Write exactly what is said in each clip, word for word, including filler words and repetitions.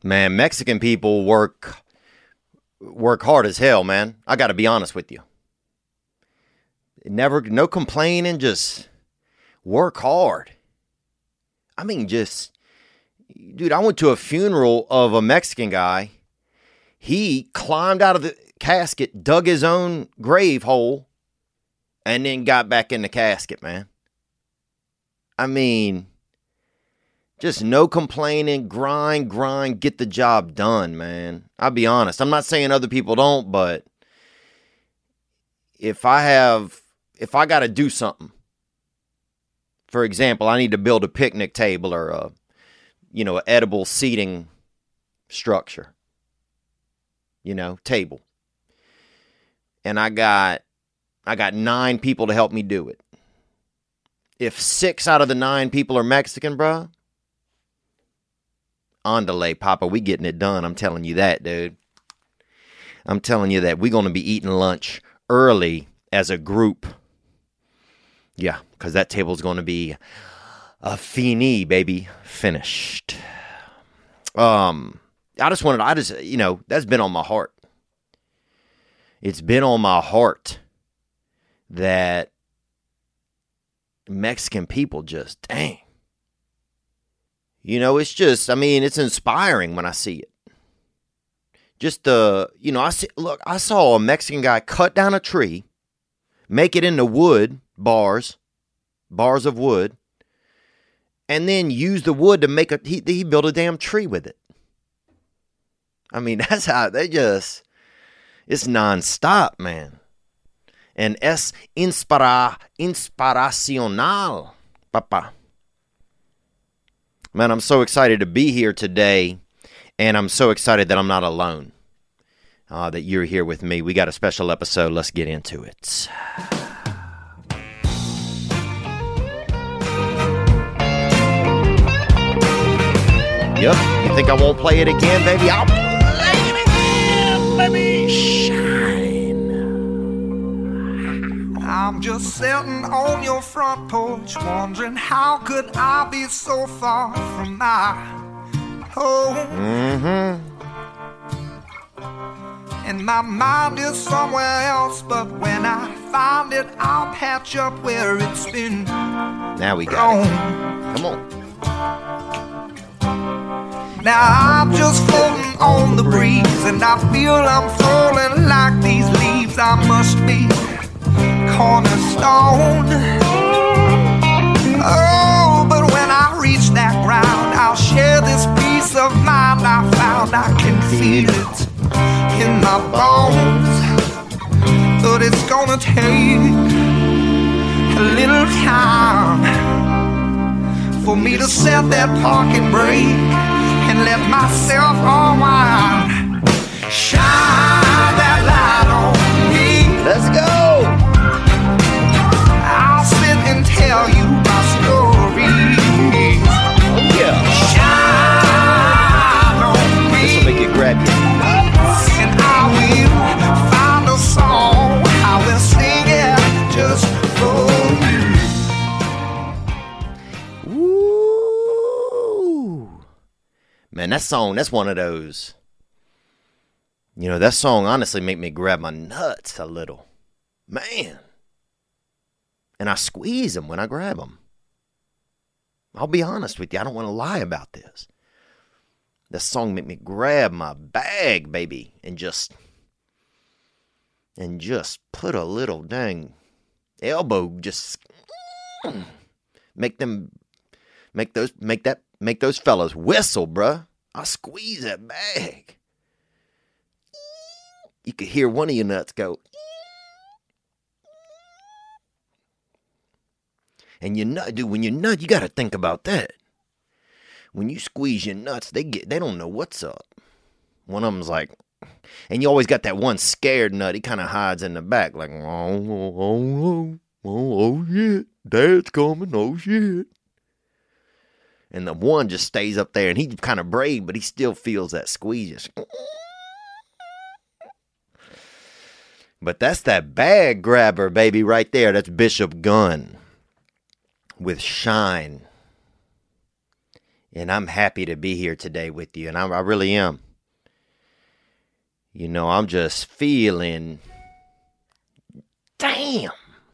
Man, Mexican people work work hard as hell, man. I got to be honest with you. Never, no complaining, just work hard. I mean, just, dude, I went to a funeral of a Mexican guy. He climbed out of the casket, dug his own grave hole, and then got back in the casket, man. I mean, just no complaining, grind, grind, get the job done, man. I'll be honest. I'm not saying other people don't, but if I have, if I got to do something, for example, I need to build a picnic table or a, you know, an edible seating structure, you know, table. And I got, I got nine people to help me do it. If six out of the nine people are Mexican, bruh, Andale, Papa, we getting it done. I'm telling you that, dude. I'm telling you that. We're going to be eating lunch early as a group. Yeah, because that table's going to be a fini, baby. Finished. Um, I just wanted, I just, you know, that's been on my heart. It's been on my heart that Mexican people just, dang. You know, it's just, I mean, it's inspiring when I see it. Just the, you know, I see, look, I saw a Mexican guy cut down a tree, make it into wood bars, bars of wood, and then use the wood to make a, he, he built a damn tree with it. I mean, that's how they just, it's nonstop, man. And es inspira, inspiracional, papa. Man, I'm so excited to be here today, and I'm so excited that I'm not alone, uh, that you're here with me. We got a special episode. Let's get into it. Yep, you think I won't play it again, baby? I'll play it again, baby. Shine. I'm just sitting on your front porch, wondering how could I be so far from my home. Mm-hmm. And my mind is somewhere else, but when I find it, I'll patch up where it's been. Now we got it. Come on. Now I'm just floating on the breeze, and I feel I'm falling like these leaves. I must be cornerstone. Oh, but when I reach that ground, I'll share this peace of mind I found. I can feel it in my bones, but it's gonna take a little time for me to set that parking brake and let myself unwind. Shine that light on me. Let's go. I'll sit and tell you my story. Oh yeah. Shine on me. This will make you grab you. And I will find a song. I will sing it just for you. Ooh. Man, that song, that's one of those. You know, that song honestly make me grab my nuts a little. Man. And I squeeze them when I grab them. I'll be honest with you. I don't want to lie about this. That song make me grab my bag, baby, and just, and just put a little dang elbow, just make them, make those, make that, make those fellas whistle, bruh. I squeeze that bag. You could hear one of your nuts go. And you nut, dude, when you nut, you got to think about that. When you squeeze your nuts, they get, they don't know what's up. One of them's like, and you always got that one scared nut. He kind of hides in the back, like, oh, oh, oh, oh, oh, shit, Dad's coming, oh, shit. And the one just stays up there, and he's kind of brave, but he still feels that squeeze. Just, but that's that bag grabber, baby, right there. That's Bishop Gunn with Shine. And I'm happy to be here today with you, and I, I really am. You know, I'm just feeling, damn.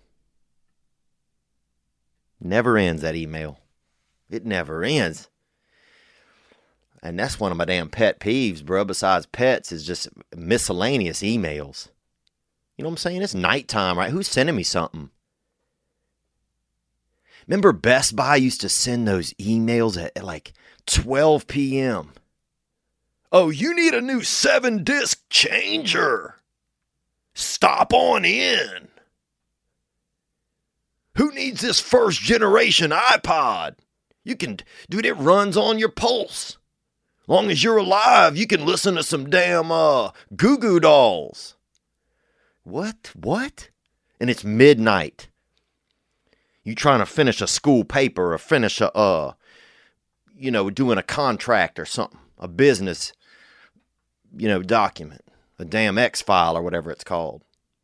Never ends, that email. It never ends. And that's one of my damn pet peeves, bro, besides pets, is just miscellaneous emails. You know what I'm saying? It's nighttime, right? Who's sending me something? Remember Best Buy used to send those emails at, at like twelve p.m. Oh, you need a new seven disc changer. Stop on in. Who needs this first generation iPod? You can, dude, it runs on your pulse. Long as you're alive, you can listen to some damn uh, Goo Goo Dolls. What? What? And it's midnight. You trying to finish a school paper or finish a, uh, you know, doing a contract or something, a business, you know, document, a damn X-file or whatever it's called.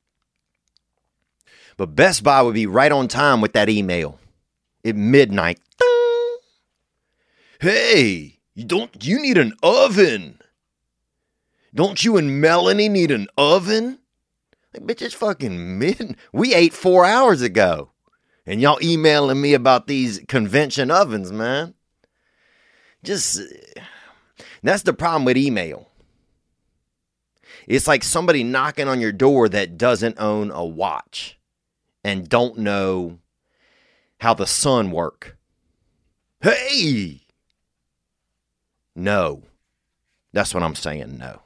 But Best Buy would be right on time with that email at midnight. Ding! Hey, you don't, you need an oven. Don't you and Melanie need an oven? Like, bitch, it's fucking mid. We ate four hours ago. And y'all emailing me about these convention ovens, man. Just, that's the problem with email. It's like somebody knocking on your door that doesn't own a watch and don't know how the sun work. Hey! No. That's what I'm saying, no.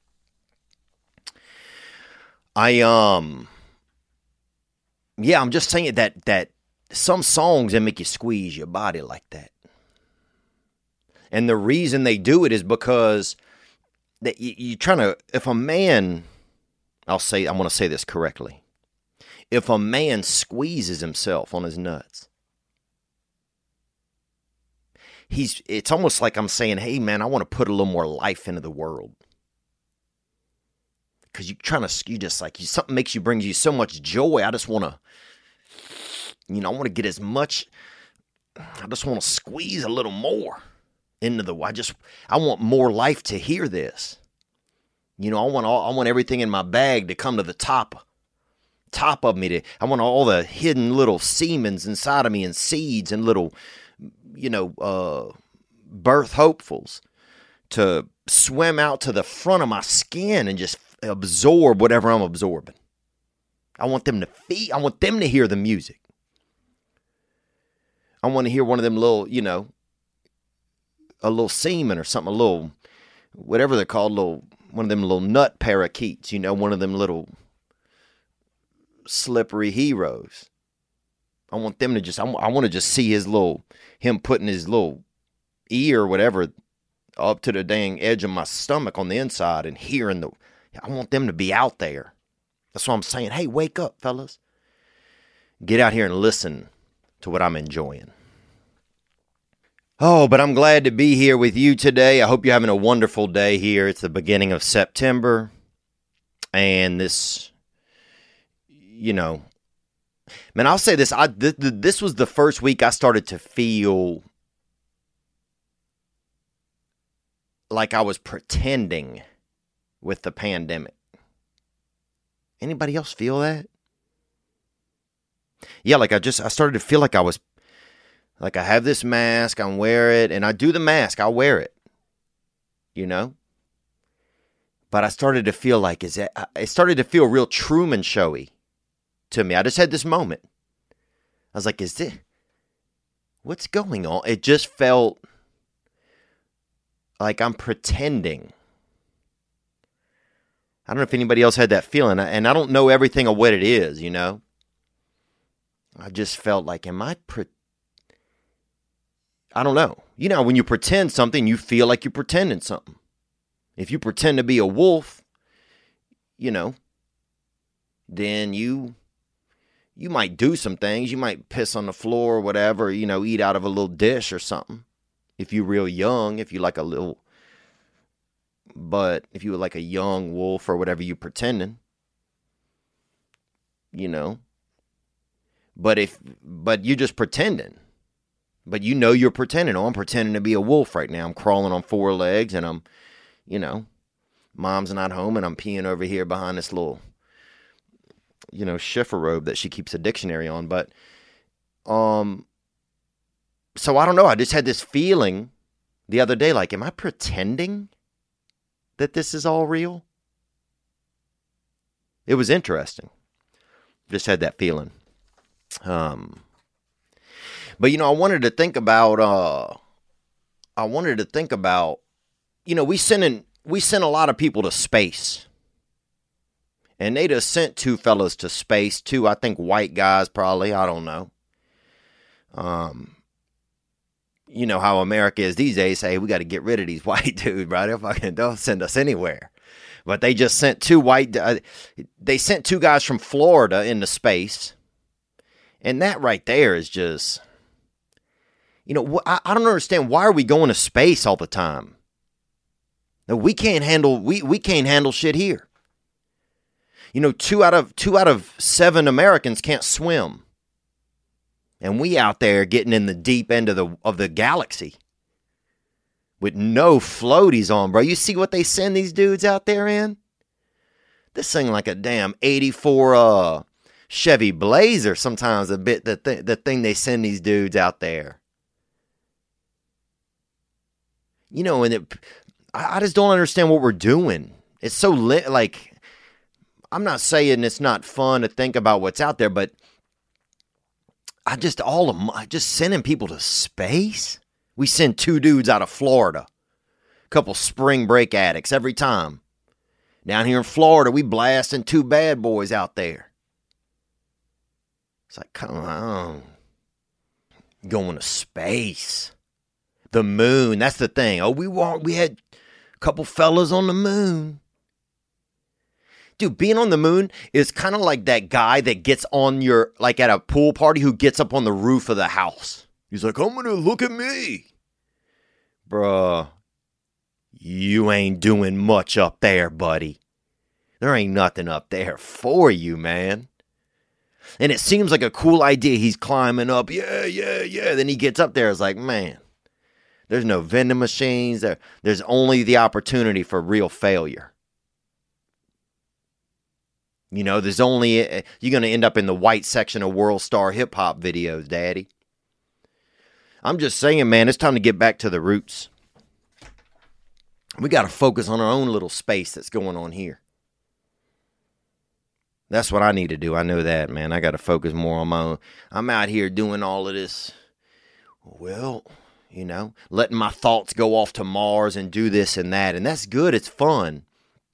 I, um... Yeah, I'm just saying that that some songs that make you squeeze your body like that. And the reason they do it is because that you, you're trying to, if a man, I'll say, I want to say this correctly. If a man squeezes himself on his nuts, he's, it's almost like I'm saying, hey man, I want to put a little more life into the world. Because you're trying to, you just like, you, something makes you, brings you so much joy. I just want to, you know, I want to get as much, I just want to squeeze a little more into the, I just, I want more life to hear this. You know, I want all, I want everything in my bag to come to the top, top of me. To, I want all the hidden little semens inside of me and seeds and little, you know, uh, birth hopefuls to swim out to the front of my skin and just absorb whatever I'm absorbing. I want them to feed. I want them to hear the music. I want to hear one of them little, you know, a little semen or something, a little, whatever they're called, little, one of them little nut parakeets, you know, one of them little slippery heroes. I want them to just, I, I want to just see his little, him putting his little ear or whatever up to the dang edge of my stomach on the inside and hearing the, I want them to be out there. That's what I'm saying. Hey, wake up, fellas. Get out here and listen to what I'm enjoying. Oh, but I'm glad to be here with you today. I hope you're having a wonderful day here. It's the beginning of September. And this, you know, man, I'll say this. I th- th- this was the first week I started to feel like I was pretending with the pandemic. Anybody else feel that? Yeah, like I just, I started to feel like I was, like I have this mask, I wear it, and I do the mask, I wear it, you know? But I started to feel like, is that, it started to feel real Truman Showy to me. I just had this moment. I was like, is this, what's going on? It just felt like I'm pretending. I don't know if anybody else had that feeling, and I don't know everything of what it is, you know? I just felt like, am I pre- I don't know. You know, when you pretend something, you feel like you're pretending something. If you pretend to be a wolf, you know, then you you might do some things. You might piss on the floor or whatever, you know, eat out of a little dish or something. If you're real young, if you like a little, but if you were like a young wolf or whatever you pretending, you know, but if, but you're just pretending. But you know you're pretending. Oh, I'm pretending to be a wolf right now. I'm crawling on four legs and I'm, you know, mom's not home and I'm peeing over here behind this little, you know, Schiffer robe that she keeps a dictionary on. But, um, so I don't know. I just had this feeling the other day, like, am I pretending that this is all real? It was interesting. Just had that feeling. Um, but, you know, I wanted to think about, uh, I wanted to think about, you know, we send in, we send a lot of people to space. And they just sent two fellas to space, two, I think, white guys probably, I don't know. Um, you know how America is these days, say, hey, we got to get rid of these white dudes, bro. They're fucking, don't send us anywhere. But they just sent two white, uh, they sent two guys from Florida into space. And that right there is just, you know, I, I don't understand. Why are we going to space all the time? No, we can't handle, we, we can't handle shit here. You know, two out of, two out of seven Americans can't swim. And we out there getting in the deep end of the of the galaxy with no floaties on, bro. You see what they send these dudes out there in? This thing like a damn eighty-four uh, Chevy Blazer sometimes a bit, the, th- the thing they send these dudes out there. You know, and it, I, I just don't understand what we're doing. It's so lit, like, I'm not saying it's not fun to think about what's out there, but I just, all of my, just sending people to space. We send two dudes out of Florida, a couple spring break addicts every time. Down here in Florida, we blasting two bad boys out there. It's like, come on. Going to space. The moon, that's the thing. Oh, we want, we had a couple fellas on the moon. Dude, being on the moon is kind of like that guy that gets on your, like at a pool party, who gets up on the roof of the house. He's like, I'm going to look at me. Bruh, you ain't doing much up there, buddy. There ain't nothing up there for you, man. And it seems like a cool idea. He's climbing up. Yeah, yeah, yeah. Then he gets up there. It's like, man, there's no vending machines. There, there's only the opportunity for real failure. You know, there's only, you're going to end up in the white section of World Star hip hop videos, daddy. I'm just saying, man, it's time to get back to the roots. We got to focus on our own little space that's going on here. That's what I need to do. I know that, man. I got to focus more on my own. I'm out here doing all of this, well, you know, letting my thoughts go off to Mars and do this and that. And that's good. It's fun.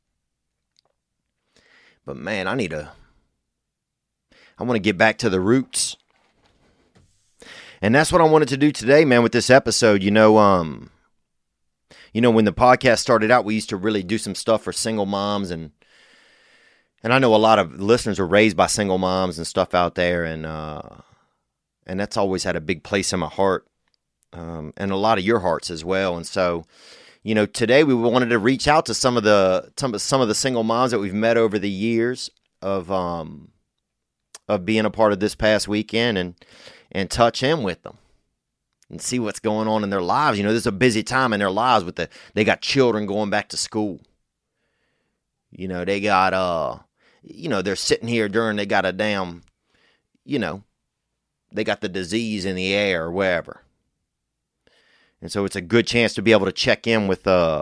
But man, I need to, I want to get back to the roots. And that's what I wanted to do today, man, with this episode. You know, um, you know, when the podcast started out, we used to really do some stuff for single moms. And, and I know a lot of listeners were raised by single moms and stuff out there. And, uh, and that's always had a big place in my heart, um, and a lot of your hearts as well. And so, you know, today we wanted to reach out to some of the some, some of the single moms that we've met over the years of um of being a part of this past weekend, and and touch in with them and see what's going on in their lives. You know, this is a busy time in their lives with the they got children going back to school. You know, they got uh you know, they're sitting here during they got a damn, you know, they got the disease in the air or wherever. And so it's a good chance to be able to check in with uh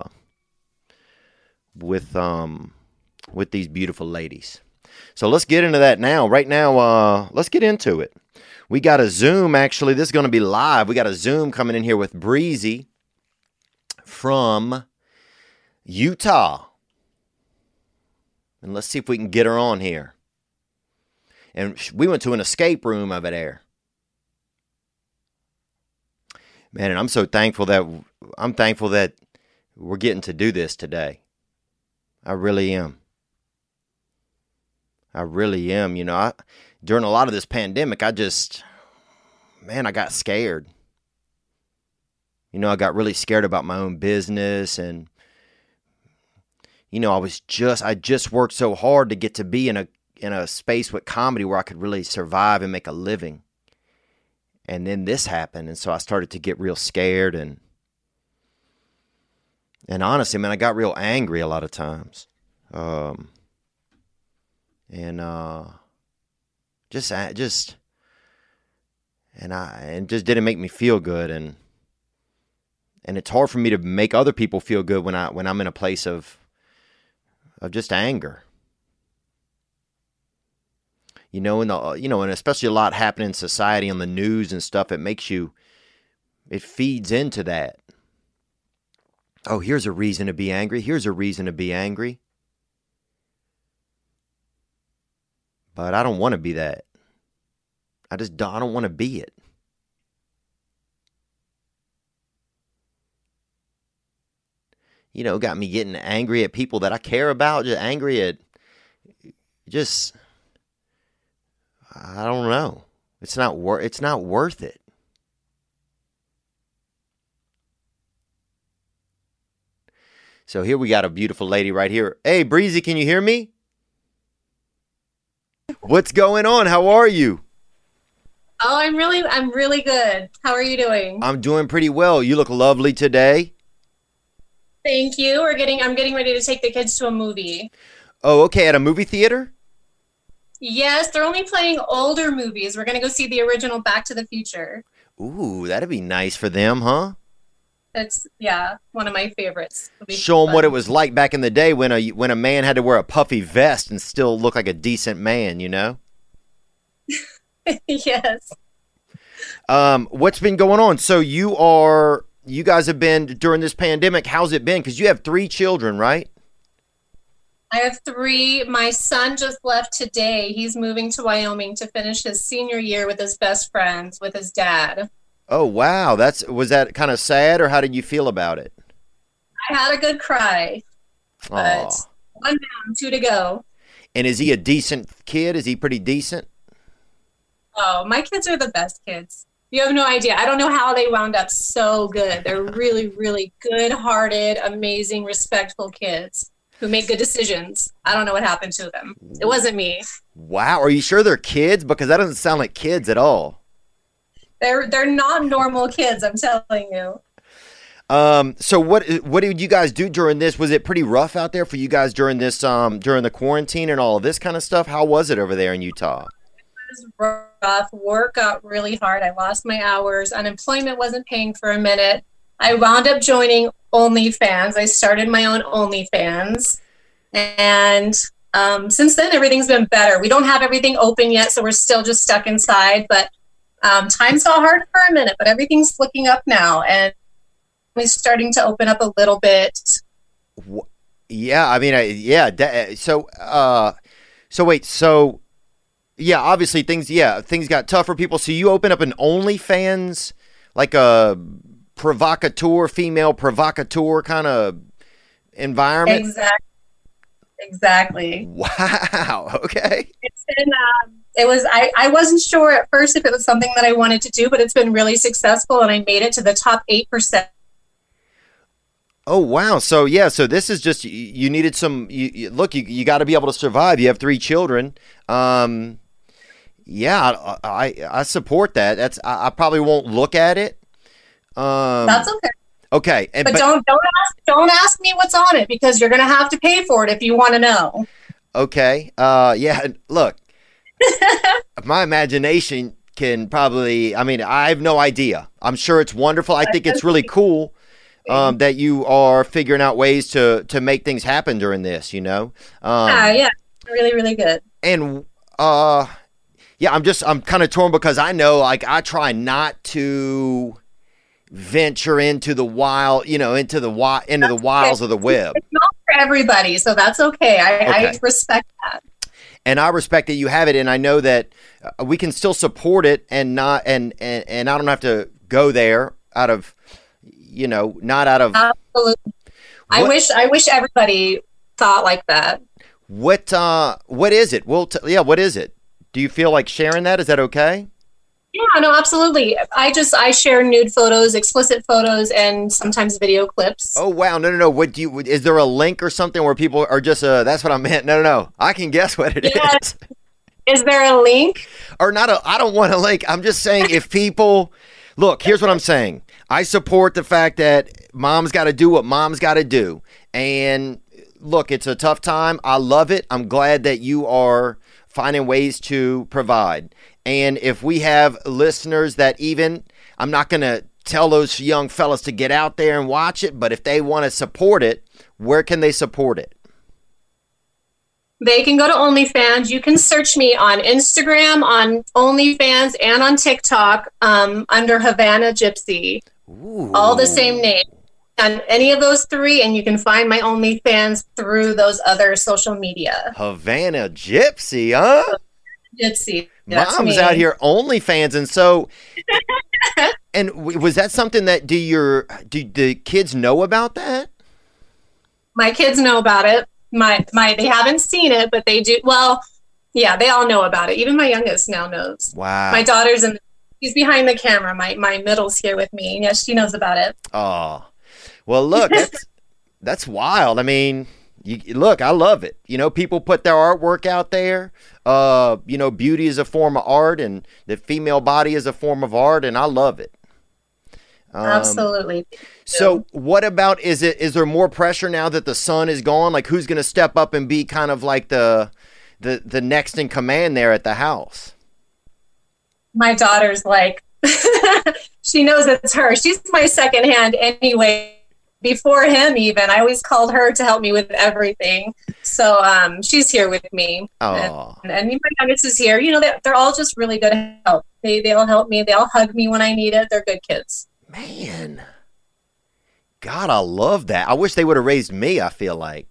with um with these beautiful ladies. So let's get into that now. Right now, uh let's get into it. We got a Zoom, actually. This is going to be live. We got a Zoom coming in here with Breezy from Utah. And let's see if we can get her on here. And we went to an escape room over there. Man, and I'm so thankful that I'm thankful that we're getting to do this today. I really am. I really am. You know, I, during a lot of this pandemic, I just, man, I got scared. You know, I got really scared about my own business, and you know, I was just, I just worked so hard to get to be in a in a space with comedy where I could really survive and make a living. And then this happened, and so I started to get real scared, and and honestly, man, I got real angry a lot of times, um, and uh, just just and I and just didn't make me feel good, and and it's hard for me to make other people feel good when I when I'm in a place of of just anger. You know, and the, you know, and especially a lot happening in society on the news and stuff. It makes you, it feeds into that. Oh, here's a reason to be angry. Here's a reason to be angry. But I don't want to be that. I just don't, I don't want to be it. You know, got me getting angry at people that I care about. Just angry at, just. I don't know. It's not wor- It's not worth it. So here we got a beautiful lady right here. Hey, Breezy, can you hear me? What's going on? How are you? Oh, I'm really, I'm really good. How are you doing? I'm doing pretty well. You look lovely today. Thank you. We're getting, I'm getting ready to take the kids to a movie. Oh, okay. At a movie theater? Yes, they're only playing older movies. We're going to go see the original Back to the Future. Ooh, that'd be nice for them, huh? It's, yeah, one of my favorites. Show them fun. What it was like back in the day when a when a man had to wear a puffy vest and still look like a decent man, you know? Yes. Um, what's been going on? So you are, you guys have been, during this pandemic, how's it been? Because you have three children, right? I have three. My son just left today. He's moving to Wyoming to finish his senior year with his best friends, with his dad. Oh, wow. That's, was that kind of sad, or how did you feel about it? I had a good cry, but Aww. One down, two to go. And is he a decent kid? Is he pretty decent? Oh, my kids are the best kids. You have no idea. I don't know how they wound up so good. They're really, really good-hearted, amazing, respectful kids who make good decisions. I don't know what happened to them. It wasn't me. Wow. Are you sure they're kids? Because that doesn't sound like kids at all. They're they're not normal kids, I'm telling you. Um. So what what did you guys do during this? Was it pretty rough out there for you guys during this um during the quarantine and all of this kind of stuff? How was it over there in Utah? It was rough. Work got really hard. I lost my hours. Unemployment wasn't paying for a minute. I wound up joining OnlyFans. I started my own OnlyFans. And um, since then, everything's been better. We don't have everything open yet, so we're still just stuck inside. But um, times got hard for a minute, but everything's looking up now. And we're starting to open up a little bit. Yeah, I mean, I, yeah. So, uh, so wait, so, yeah, obviously things, yeah, things got tough for people. So you open up an OnlyFans, like a provocateur, female provocateur kind of environment? Exactly. Exactly. Wow. Okay. It's been, um, it was, I, I wasn't sure at first if it was something that I wanted to do, but it's been really successful, and I made it to the top eight percent. Oh, wow. So, yeah, so this is just, you, you needed some, you, you, look, you, you got to be able to survive. You have three children. Um, yeah, I, I, I support that. That's, I, I probably won't look at it. Um, That's okay. Okay, and, but, but don't don't ask don't ask me what's on it, because you're going to have to pay for it if you want to know. Okay. Uh, yeah. Look, my imagination can probably. I mean, I have no idea. I'm sure it's wonderful. I think it's really cool um, that you are figuring out ways to to make things happen during this. You know. Um, yeah. Yeah. Really, really good. And uh, yeah, I'm just I'm kind of torn because I know, like, I try not to venture into the wild, you know, into the wi- into the wilds of the web. It's not for everybody, so that's okay. I, okay. I respect that. And I respect that you have it, and I know that uh, we can still support it, and not and, and and I don't have to go there out of, you know, not out of. Absolutely. I what, wish I wish everybody thought like that. What uh what is it? Well, t- yeah, what is it? Do you feel like sharing that? Is that okay? Yeah, no, absolutely. I just, I share nude photos, explicit photos, and sometimes video clips. Oh, wow. No, no, no. What do you, is there a link or something where people are just, uh, that's what I meant. No, no, no. I can guess what it yeah. is. Is there a link? Or not a, I don't want a link. I'm just saying if people, look, here's what I'm saying. I support the fact that mom's got to do what mom's got to do. And look, it's a tough time. I love it. I'm glad that you are finding ways to provide. And if we have listeners that even, I'm not going to tell those young fellas to get out there and watch it, but if they want to support it, where can they support it? They can go to OnlyFans. You can search me on Instagram, on OnlyFans, and on TikTok um, under Havana Gypsy. Ooh. All the same name. On any of those three, and you can find my OnlyFans through those other social media. Havana Gypsy, huh? Gypsy. That's Mom's me. out here OnlyFans, and so, and w- was that something that do your do the kids know about that? My kids know about it. My my they haven't seen it, but they do. Well, yeah, they all know about it. Even my youngest now knows. Wow. My daughter's in. She's behind the camera. My my middle's here with me. Yes, she knows about it. Oh, well, look, that's that's wild. I mean, you look, I love it. You know, people put their artwork out there. Uh, you know, beauty is a form of art, and the female body is a form of art, and I love it. Um, Absolutely. So what about, is it, is there more pressure now that the son is gone? Like, who's going to step up and be kind of like the, the, the next in command there at the house? My daughter's like, she knows it's her. She's my second hand anyway. Before him, even, I always called her to help me with everything. So um, she's here with me. Oh. And, and my youngest is here. You know, they're, they're all just really good help. They, they all help me. They all hug me when I need it. They're good kids. Man. God, I love that. I wish they would have raised me, I feel like.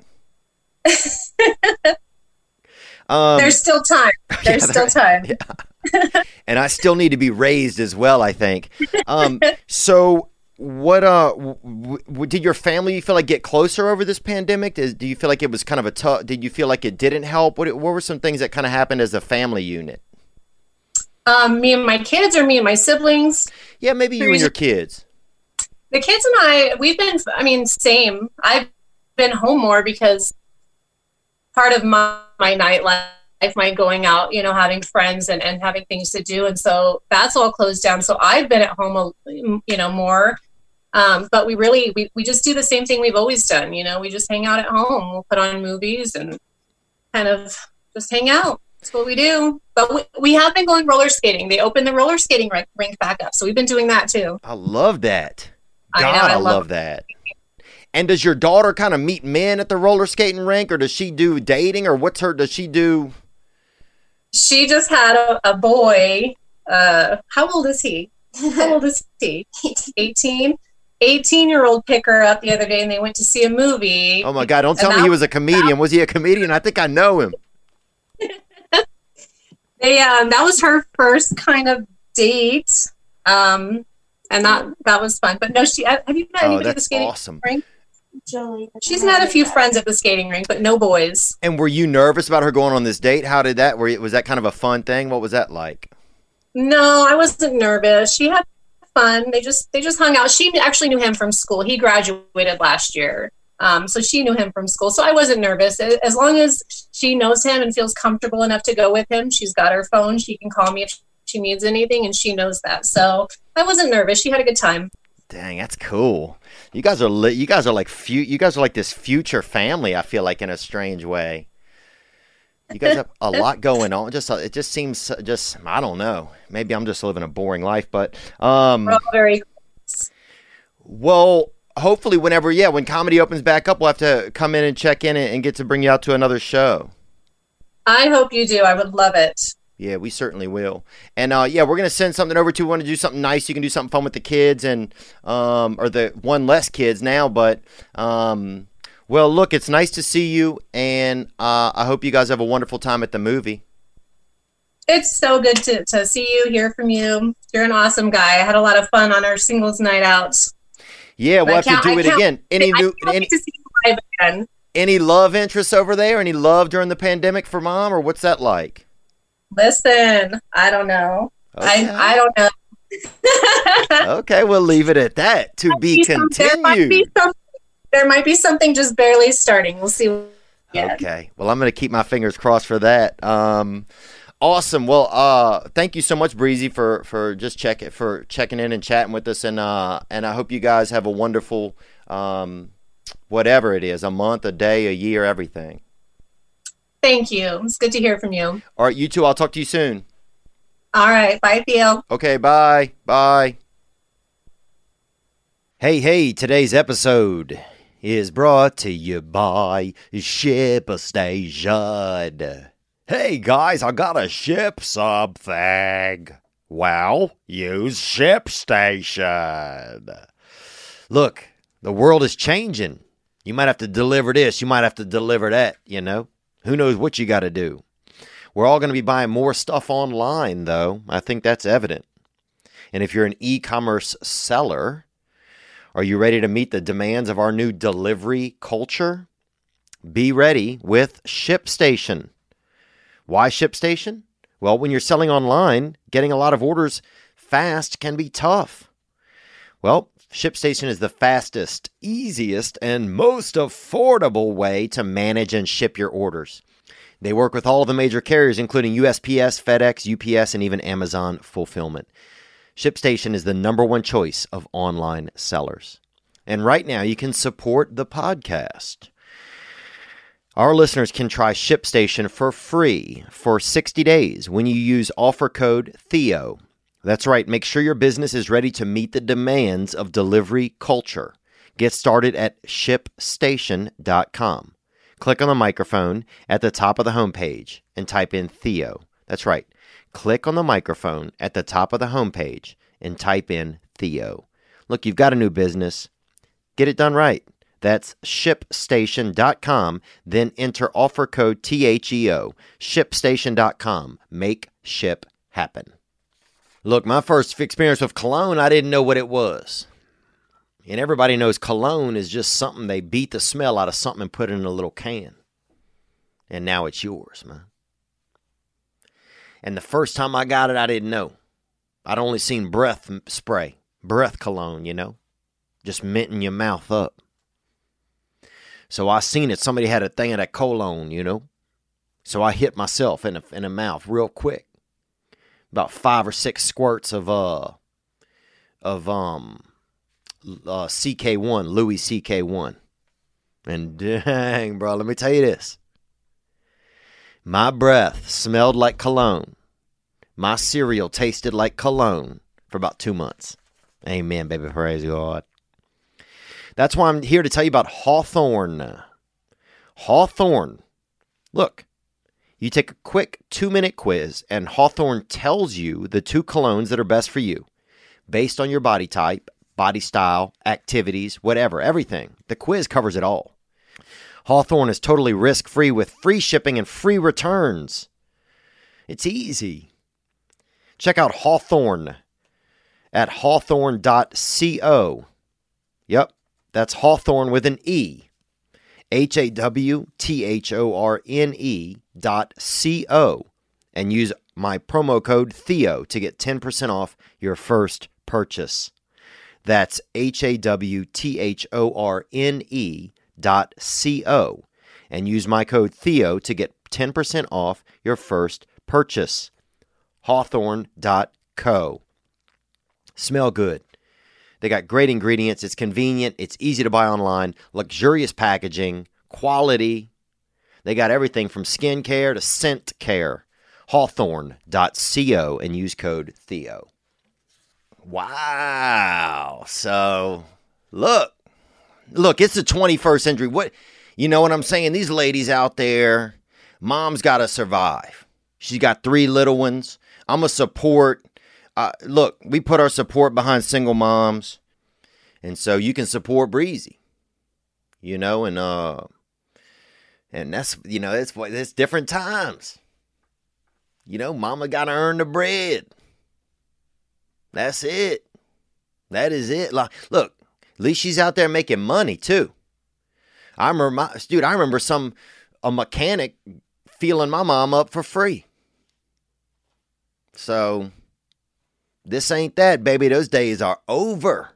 um, There's still time. There's yeah, still time. Yeah. And I still need to be raised as well, I think. Um, so what, uh, w- w- did your family, you feel like, get closer over this pandemic? Does, do you feel like it was kind of a tough, did you feel like it didn't help? What, what were some things that kind of happened as a family unit? Um, me and my kids, or me and my siblings? Yeah, maybe you and your kids. The kids and I, we've been, I mean, same. I've been home more because part of my, my nightlife, my going out, you know, having friends and, and having things to do. And so that's all closed down. So I've been at home, you know, more. Um, but we really, we, we just do the same thing we've always done. You know, we just hang out at home. We'll put on movies and kind of just hang out. That's what we do. But we, we have been going roller skating. They opened the roller skating rink, rink back up. So we've been doing that too. I love that. God, I, know, I, I love, love that. And does your daughter kind of meet men at the roller skating rink, or does she do dating, or what's her, does she do? She just had a, a boy. Uh, how old is he? How old is he? eighteen. eighteen-year-old pick her up the other day, and they went to see a movie. Oh, my God. Don't And tell me that- he was a comedian. Was he a comedian? I think I know him. They, um, that was her first kind of date, um, and that that was fun. But no, she have you met Oh, anybody at the that's skating awesome. rink? She's met a few friends at the skating rink, but no boys. And were you nervous about her going on this date? How did that, were you, was that kind of a fun thing? What was that like? No, I wasn't nervous. She had fun. They just they just hung out. She actually knew him from school. He graduated last year. Um, so she knew him from school. So I wasn't nervous. As long as she knows him and feels comfortable enough to go with him, she's got her phone. She can call me if she needs anything, and she knows that. So I wasn't nervous. She had a good time. Dang, that's cool. You guys are li- you guys are like fu- you guys are like this future family, I feel like, in a strange way. You guys have a lot going on. Just it just seems just I don't know. Maybe I'm just living a boring life, but um We're all very close. well, hopefully whenever yeah, when comedy opens back up, we'll have to come in and check in and, and get to bring you out to another show. I hope you do. I would love it. Yeah, we certainly will. And uh, yeah, we're gonna send something over to you. Want to do something nice? You can do something fun with the kids and um, or the one less kids now. But um, well, look, it's nice to see you, and uh, I hope you guys have a wonderful time at the movie. It's so good to, to see you, hear from you. You're an awesome guy. I had a lot of fun on our singles night out. Yeah, we'll I have to can't- do I it can't- again. Any I new can't any, wait to see you live again. any love interests over there? Any love during the pandemic for mom, or what's that like? Listen, I don't know. Okay. I I don't know. Okay, we'll leave it at that. To be Some- there might be continued. some- there might be something just barely starting. We'll see. Yeah. Okay. Well, I'm going to keep my fingers crossed for that. Um, Awesome. Well, uh, thank you so much, Breezy, for for just check for checking in and chatting with us, and uh, and I hope you guys have a wonderful, um, whatever it is, a month, a day, a year, everything. Thank you. It's good to hear from you. All right, you too. I'll talk to you soon. All right. Bye, Theo. Okay. Bye. Bye. Hey, hey! Today's episode is brought to you by ShipStation. Hey guys, I gotta ship something. Well, use ShipStation. Look, the world is changing. You might have to deliver this, you might have to deliver that, you know? Who knows what you gotta do. We're all gonna be buying more stuff online, though. I think that's evident. And if you're an e-commerce seller, are you ready to meet the demands of our new delivery culture? Be ready with ShipStation. Why ShipStation? Well, when you're selling online, getting a lot of orders fast can be tough. Well, ShipStation is the fastest, easiest, and most affordable way to manage and ship your orders. They work with all of the major carriers, including U S P S, FedEx, U P S, and even Amazon Fulfillment. ShipStation is the number one choice of online sellers. And right now, you can support the podcast. Our listeners can try ShipStation for free for sixty days when you use offer code Theo. That's right. Make sure your business is ready to meet the demands of delivery culture. Get started at ship station dot com. Click on the microphone at the top of the homepage and type in Theo. That's right. Click on the microphone at the top of the homepage and type in Theo. Look, you've got a new business. Get it done right. That's ship station dot com. Then enter offer code T H E O. ship station dot com. Make ship happen. Look, my first experience with cologne, I didn't know what it was. And everybody knows cologne is just something they beat the smell out of something and put it in a little can. And now it's yours, man. And the first time I got it, I didn't know. I'd only seen breath spray, breath cologne, you know, just minting your mouth up. So I seen it. Somebody had a thing of that cologne, you know. So I hit myself in the, in the mouth real quick. About five or six squirts of, uh, of, um, uh, C K one, Louis C K one. And dang, bro, let me tell you this. My breath smelled like cologne. My cereal tasted like cologne for about two months. Amen, baby. Praise God. That's why I'm here to tell you about Hawthorne. Hawthorne. Look, you take a quick two-minute quiz, and Hawthorne tells you the two colognes that are best for you, based on your body type, body style, activities, whatever, everything. The quiz covers it all. Hawthorne is totally risk-free with free shipping and free returns. It's easy. Check out Hawthorne at hawthorne dot co. Yep, that's Hawthorne with an E. H A W T H O R N E dot C-O. And use my promo code Theo to get ten percent off your first purchase. That's H A W T H O R N E dot C-O. And use my code Theo to get ten percent off your first purchase. hawthorne dot co. Smell good. They got great ingredients. It's convenient. It's easy to buy online. Luxurious packaging. Quality. They got everything from skin care to scent care. hawthorne dot co and use code Theo. Wow. So, look. Look, it's the twenty-first century. What, you know what I'm saying? These ladies out there, mom's got to survive. She's got three little ones. I'm a support. Uh, look, we put our support behind single moms. And so you can support Breezy. You know, and uh, and that's, you know, it's, it's different times. You know, mama got to earn the bread. That's it. That is it. Like, look, at least she's out there making money, too. I remember, my, dude, I remember some, a mechanic feeling my mom up for free. So, this ain't that, baby. Those days are over.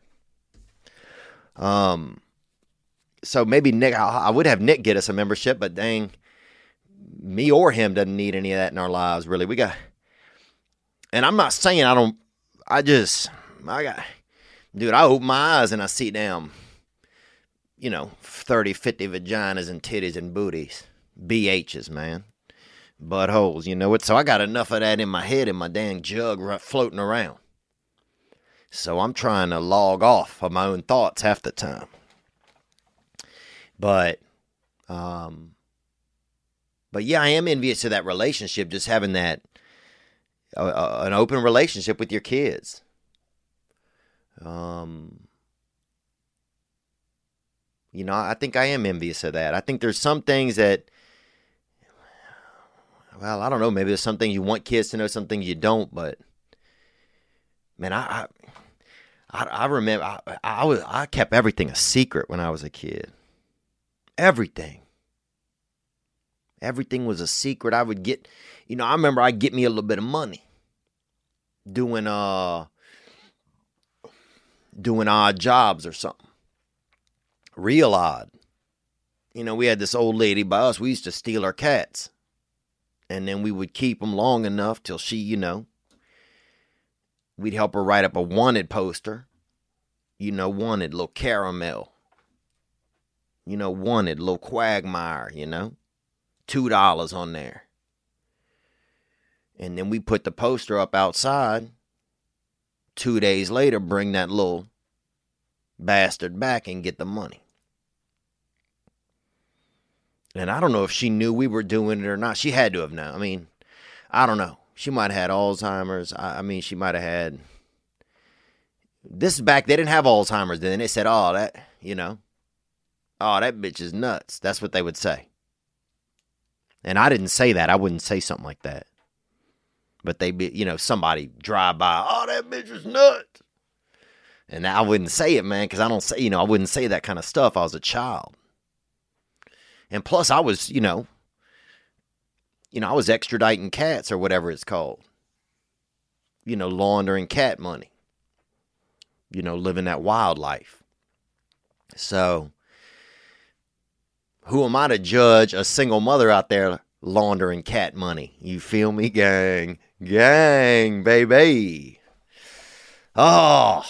Um, so maybe Nick, I, I would have Nick get us a membership, but dang, me or him doesn't need any of that in our lives, really. We got, and I'm not saying I don't, I just, I got, dude, I open my eyes and I see them, you know, thirty, fifty vaginas and titties and booties. B H's, man. Buttholes, you know it. So I got enough of that in my head, in my dang jug floating around. So I'm trying to log off of my own thoughts half the time. But, um, but yeah, I am envious of that relationship, just having that, uh, uh, an open relationship with your kids. Um, you know, I think I am envious of that. I think there's some things that, well, I don't know, maybe there's some things you want kids to know, some things you don't, but man, I, I, I remember, I, I was, I kept everything a secret when I was a kid. Everything. Everything was a secret. I would get, you know, I remember I'd get me a little bit of money doing, uh, doing odd jobs or something. Real odd. You know, we had this old lady by us. We used to steal her cats. And then we would keep them long enough till she, you know, we'd help her write up a wanted poster. You know, wanted, little caramel. You know, wanted, little quagmire, you know. Two dollars on there. And then we put the poster up outside. Two days later, bring that little bastard back and get the money. And I don't know if she knew we were doing it or not. She had to have known. I mean, I don't know. She might have had Alzheimer's. I, I mean, she might have had... This is back, they didn't have Alzheimer's then. They said, oh, that, you know, oh, that bitch is nuts. That's what they would say. And I didn't say that. I wouldn't say something like that. But they, be, you know, somebody drive by, oh, that bitch is nuts. And I wouldn't say it, man, because I don't say, you know, I wouldn't say that kind of stuff. I was a child. And plus, I was, you know, you know, I was extraditing cats or whatever it's called. You know, laundering cat money. You know, living that wildlife. So, who am I to judge a single mother out there laundering cat money? You feel me, gang? Gang, baby. Oh.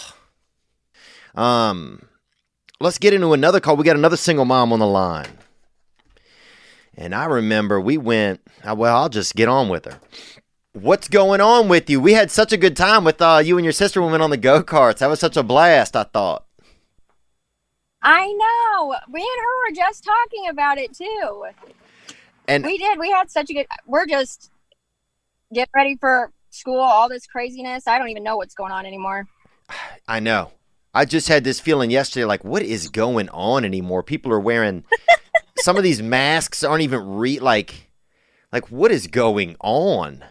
Um, let's get into another call. We got another single mom on the line. And I remember we went, well, I'll just get on with her. What's going on with you? We had such a good time with uh, you and your sister when we went on the go-karts. That was such a blast, I thought. I know. We and her were just talking about it, too. And we did. We had such a good... We're just getting ready for school, all this craziness. I don't even know what's going on anymore. I know. I just had this feeling yesterday, like, what is going on anymore? People are wearing... Some of these masks aren't even re... Like, like, what is going on?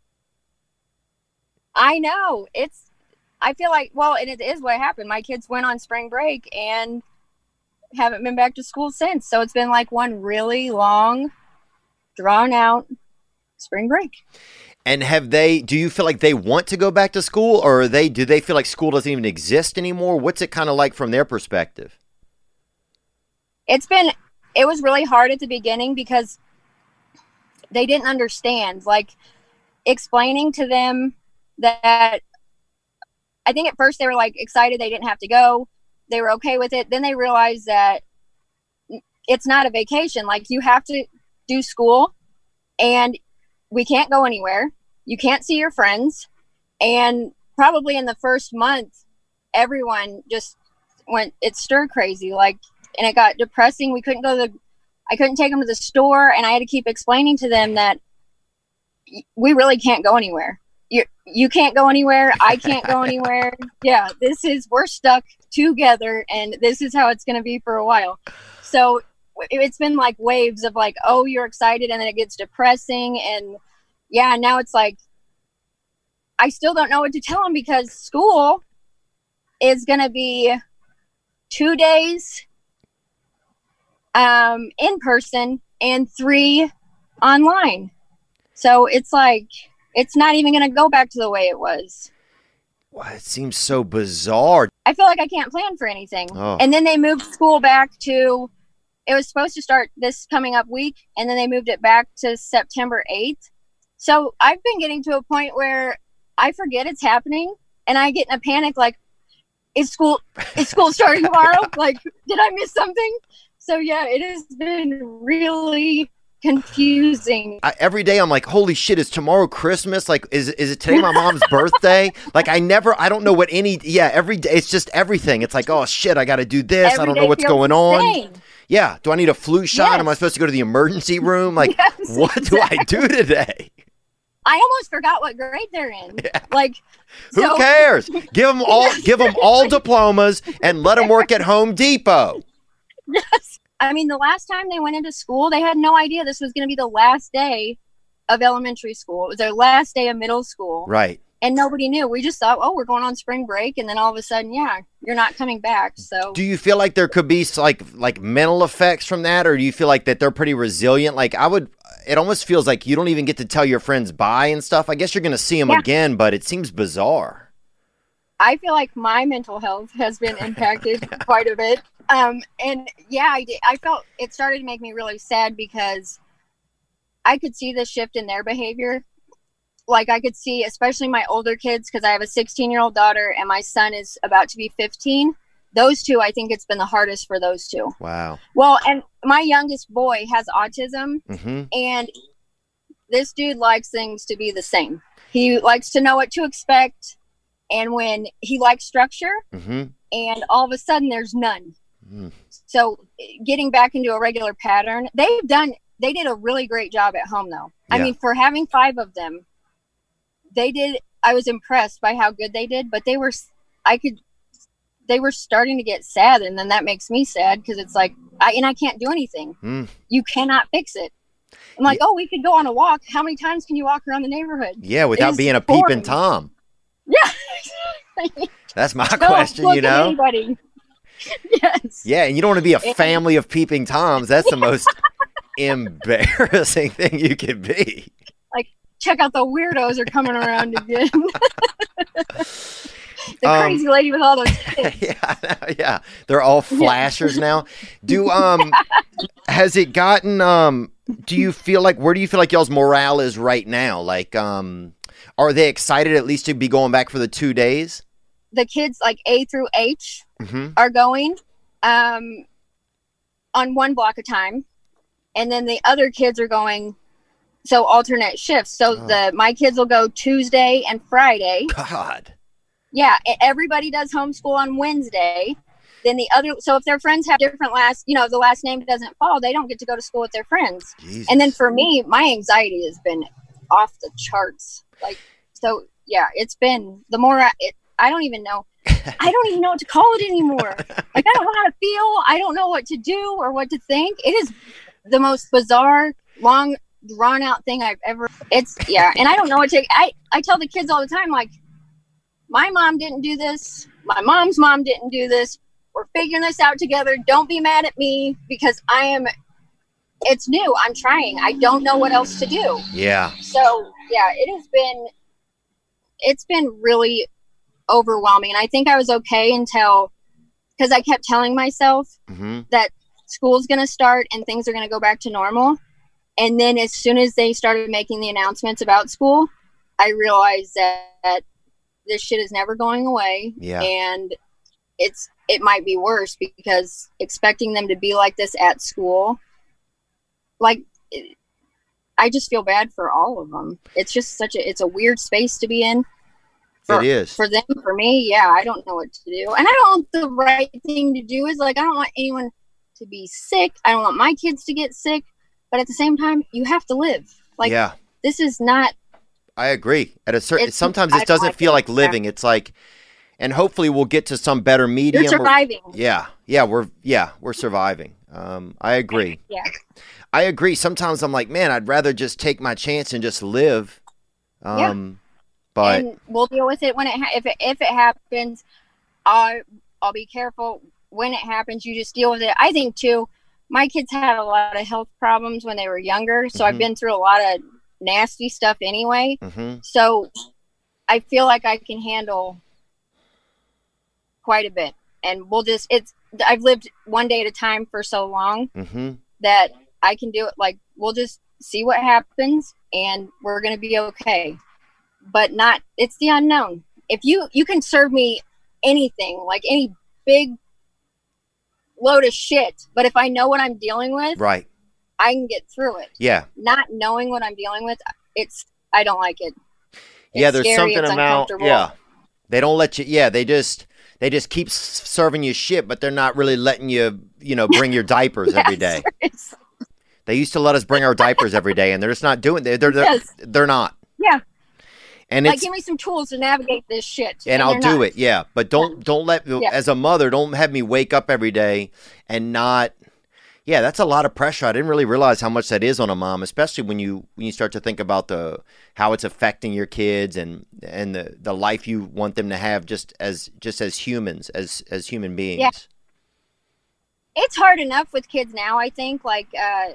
I know. It's... I feel like... Well, and it is what happened. My kids went on spring break and haven't been back to school since. So it's been like one really long, drawn-out spring break. And have they... Do you feel like they want to go back to school? Or are they... Do they feel like school doesn't even exist anymore? What's it kind of like from their perspective? It's been... It was really hard at the beginning because they didn't understand. Like, explaining to them that I think at first they were like excited they didn't have to go. They were okay with it. Then they realized that it's not a vacation. Like, you have to do school and we can't go anywhere. You can't see your friends. And probably in the first month, everyone just went, it's stir crazy. Like, and it got depressing. We couldn't go to the, I couldn't take them to the store, and I had to keep explaining to them that we really can't go anywhere. You you can't go anywhere. I can't go anywhere. Yeah, this is, we're stuck together, and this is how it's going to be for a while. So it's been like waves of like, oh, you're excited, and then it gets depressing, and yeah, now it's like, I still don't know what to tell them because school is going to be two days um, in person and three online. So it's like, it's not even going to go back to the way it was. Well, it seems so bizarre. I feel like I can't plan for anything. Oh. And then they moved school back to, it was supposed to start this coming up week, and then they moved it back to September eighth. So I've been getting to a point where I forget it's happening, and I get in a panic, like, is school is school starting tomorrow? Like, did I miss something? So yeah, it has been really confusing. I, every day I'm like, holy shit, is tomorrow Christmas? Like, is is it today my mom's birthday? Like, I never, I don't know what any, yeah, every day, it's just everything. It's like, oh shit, I got to do this. Every I don't day know what's feels going the on. same. Yeah. Do I need a flu shot? Yes. Am I supposed to go to the emergency room? Like, Yes, what do I do today? I almost forgot what grade they're in. Yeah. Like, Who so, cares? Give them all, give them all diplomas and let them work at Home Depot. Yes. I mean, the last time they went into school, they had no idea this was going to be the last day of elementary school. It was their last day of middle school. Right. And nobody knew. We just thought, oh, we're going on spring break. And then all of a sudden, yeah, you're not coming back. So Do you feel like there could be like like mental effects from that, or do you feel like that they're pretty resilient? Like I would, it almost feels like you don't even get to tell your friends bye and stuff. I guess you're going to see them Yeah. again, but it seems bizarre. I feel like my mental health has been impacted quite a bit. Um, and yeah, I did. I felt it started to make me really sad because I could see the shift in their behavior. Like I could see, especially my older kids, because I have a sixteen year old daughter and my son is about to be fifteen. Those two, I think it's been the hardest for those two. Wow. Well, and my youngest boy has autism, Mm-hmm. and this dude likes things to be the same. He likes to know what to expect. And when he likes structure, Mm-hmm. and all of a sudden there's none. Mm. So getting back into a regular pattern, they've done, they did a really great job at home though. I Yeah. mean, for having five of them, they did, I was impressed by how good they did, but they were, I could, they were starting to get sad. And then that makes me sad because it's like, I, and I can't do anything. Mm. You cannot fix it. I'm like, oh, we could go on a walk. How many times can you walk around the neighborhood? Yeah, without is being a boring. peeping Tom. Yeah. That's my Don't question, look you at know? anybody. Yes. Yeah, and you don't want to be a Yeah. family of peeping Toms. That's the most embarrassing thing you could be. Check out the weirdos are coming around again. The Um, crazy lady with all those kids. yeah, yeah. They're all flashers now. Do um has it gotten um do you feel like where do you feel like y'all's morale is right now? Like um are they excited at least to be going back for the two days? The kids like A through H Mm-hmm. are going um on one block of time, and then the other kids are going so alternate shifts. So Oh. the my kids will go Tuesday and Friday. God. Yeah, e- everybody does homeschool on Wednesday. Then the other, so if their friends have different last, you know, the last name doesn't fall, they don't get to go to school with their friends. Jesus. And then for me, my anxiety has been off the charts. Like, so yeah, it's been the more I, it, I don't even know. I don't even know what to call it anymore. Like, I don't know how to feel. I don't know what to do or what to think. It is the most bizarre, long, drawn out thing I've ever. It's yeah, and I don't know what to. I I tell the kids all the time, like, my mom didn't do this. My mom's mom didn't do this. We're figuring this out together. Don't be mad at me because I am. It's new. I'm trying. I don't know what else to do. Yeah. So yeah, it has been. It's been really overwhelming, and I think I was okay until because I kept telling myself Mm-hmm. that school's going to start and things are going to go back to normal. And then as soon as they started making the announcements about school, I realized that, that this shit is never going away. Yeah. And it's, it might be worse because expecting them to be like this at school, like, it, I just feel bad for all of them. It's just such a, it's a weird space to be in. For, It is. For them, for me, yeah, I don't know what to do. And I don't, the right thing to do is, like, I don't want anyone to be sick. I don't want my kids to get sick. But at the same time, you have to live. Like, yeah. this is not, I agree. At a certain It's- sometimes I it don't doesn't like feel it. like living. It's like and hopefully we'll get to some better medium. you're surviving. Yeah. Yeah, we're yeah, we're surviving. Um I agree. Yeah. I agree. Sometimes I'm like, man, I'd rather just take my chance and just live. Um but And we'll deal with it when it, ha- if it, if it happens, I'll, I'll be careful when it happens. You just deal with it. I think too, my kids had a lot of health problems when they were younger. So Mhm. I've been through a lot of nasty stuff anyway. mhm. So I feel like I can handle quite a bit, and we'll just, it's, I've lived one day at a time for so long Mm-hmm. that I can do it. Like, we'll just see what happens and we're going to be okay. But not, it's the unknown. If you, you can serve me anything, like any big load of shit, but if I know what I'm dealing with, Right. I can get through it. Yeah. Not knowing what I'm dealing with, it's, I don't like it. It's yeah, there's scary, something it's about, uncomfortable. yeah. They don't let you, yeah, they just, they just keep s- serving you shit, but they're not really letting you, you know, bring your diapers every day. Yes. They used to let us bring our diapers every day, and they're just not doing it. They're, they're, Yes. they're not. Yeah. And Like, it's, give me some tools to navigate this shit. and I'll they're do not. it, yeah. But don't don't let Yeah. as a mother, don't have me wake up every day and not. Yeah, that's a lot of pressure. I didn't really realize how much that is on a mom, especially when you when you start to think about the how it's affecting your kids and and the, the life you want them to have just as just as humans, as as human beings. Yeah. It's hard enough with kids now, I think, like uh,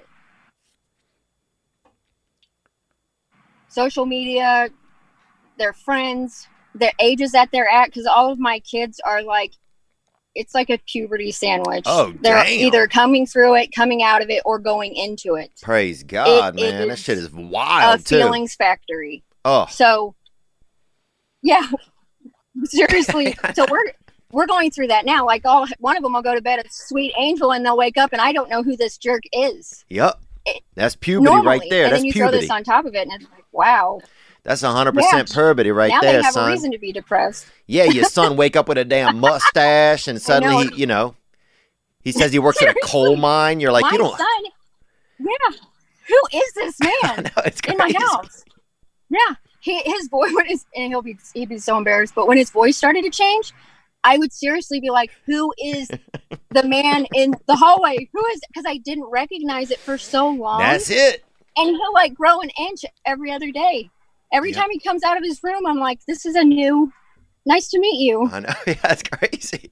social media, their friends, their ages that they're at, because all of my kids are like, it's like a puberty sandwich. Oh, they're damn. either coming through it, coming out of it, or going into it. Praise God, It man. That is shit is A wild too. feelings factory. Oh, So, yeah, seriously. So we're we're going through that now. Like, all one of them will go to bed a sweet angel, and they'll wake up, and I don't know who this jerk is. yep. It- That's puberty Normally, right there. and That's then you puberty. throw this on top of it, and it's like, wow. That's one hundred percent puberty right now there, they have son. a reason to be depressed. Yeah, your son wake up with a damn mustache, and suddenly, know. he, you know, he says he works at a coal mine. You're like, my you don't. son, yeah, who is this I man know, it's in my crazy. house? Yeah, he his voice when his and he'll be he'd be so embarrassed. But when his voice started to change, I would seriously be like, "Who is the man in the hallway? Who is?" Because I didn't recognize it for so long. That's it. And he'll like grow an inch every other day. Every Yep. time he comes out of his room, I'm like, "This is a new. Nice to meet you." I know. Yeah, that's crazy.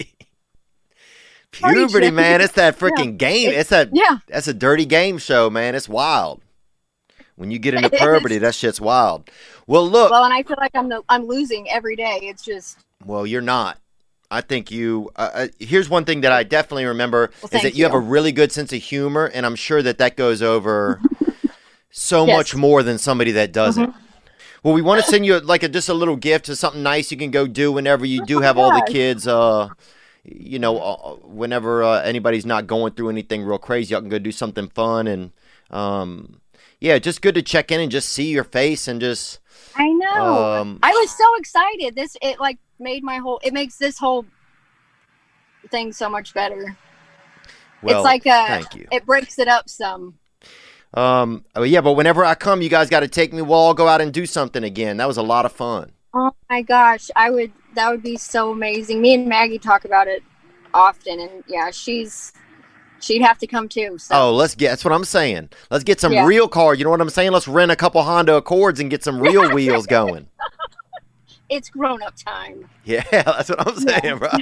Party Puberty, trick. man. It's that freaking game. It's a Yeah, that's a dirty game show, man. It's wild. When you get into It is. puberty, that shit's wild. Well, look. well, and I feel like I'm the, I'm losing every day. It's just Well, you're not. I think you. Uh, uh, here's one thing that I definitely remember Well, is that thank you, have you. a really good sense of humor, and I'm sure that that goes over so Yes. much more than somebody that doesn't. Well, we want to send you like a, just a little gift to something nice you can go do whenever you do Oh my have all the gosh. kids. Uh, you know, uh, whenever uh, anybody's not going through anything real crazy, y'all can go do something fun and um, yeah, just good to check in and just see your face and just. I know. Um, I was so excited. This it like made my whole. It makes this whole thing so much better. well, it's like a. thank you. It breaks it up some. Um, oh, yeah, but whenever I come, you guys got to take me. We'll all go out and do something again. That was a lot of fun. Oh my gosh, I would. That would be so amazing. Me and Maggie talk about it often, and yeah, she's. She'd have to come too. So. Oh, let's get. That's what I'm saying. Let's get some Yeah. real cars. You know what I'm saying? Let's rent a couple Honda Accords and get some real wheels going. It's grown up time. Yeah, that's what I'm saying, bro.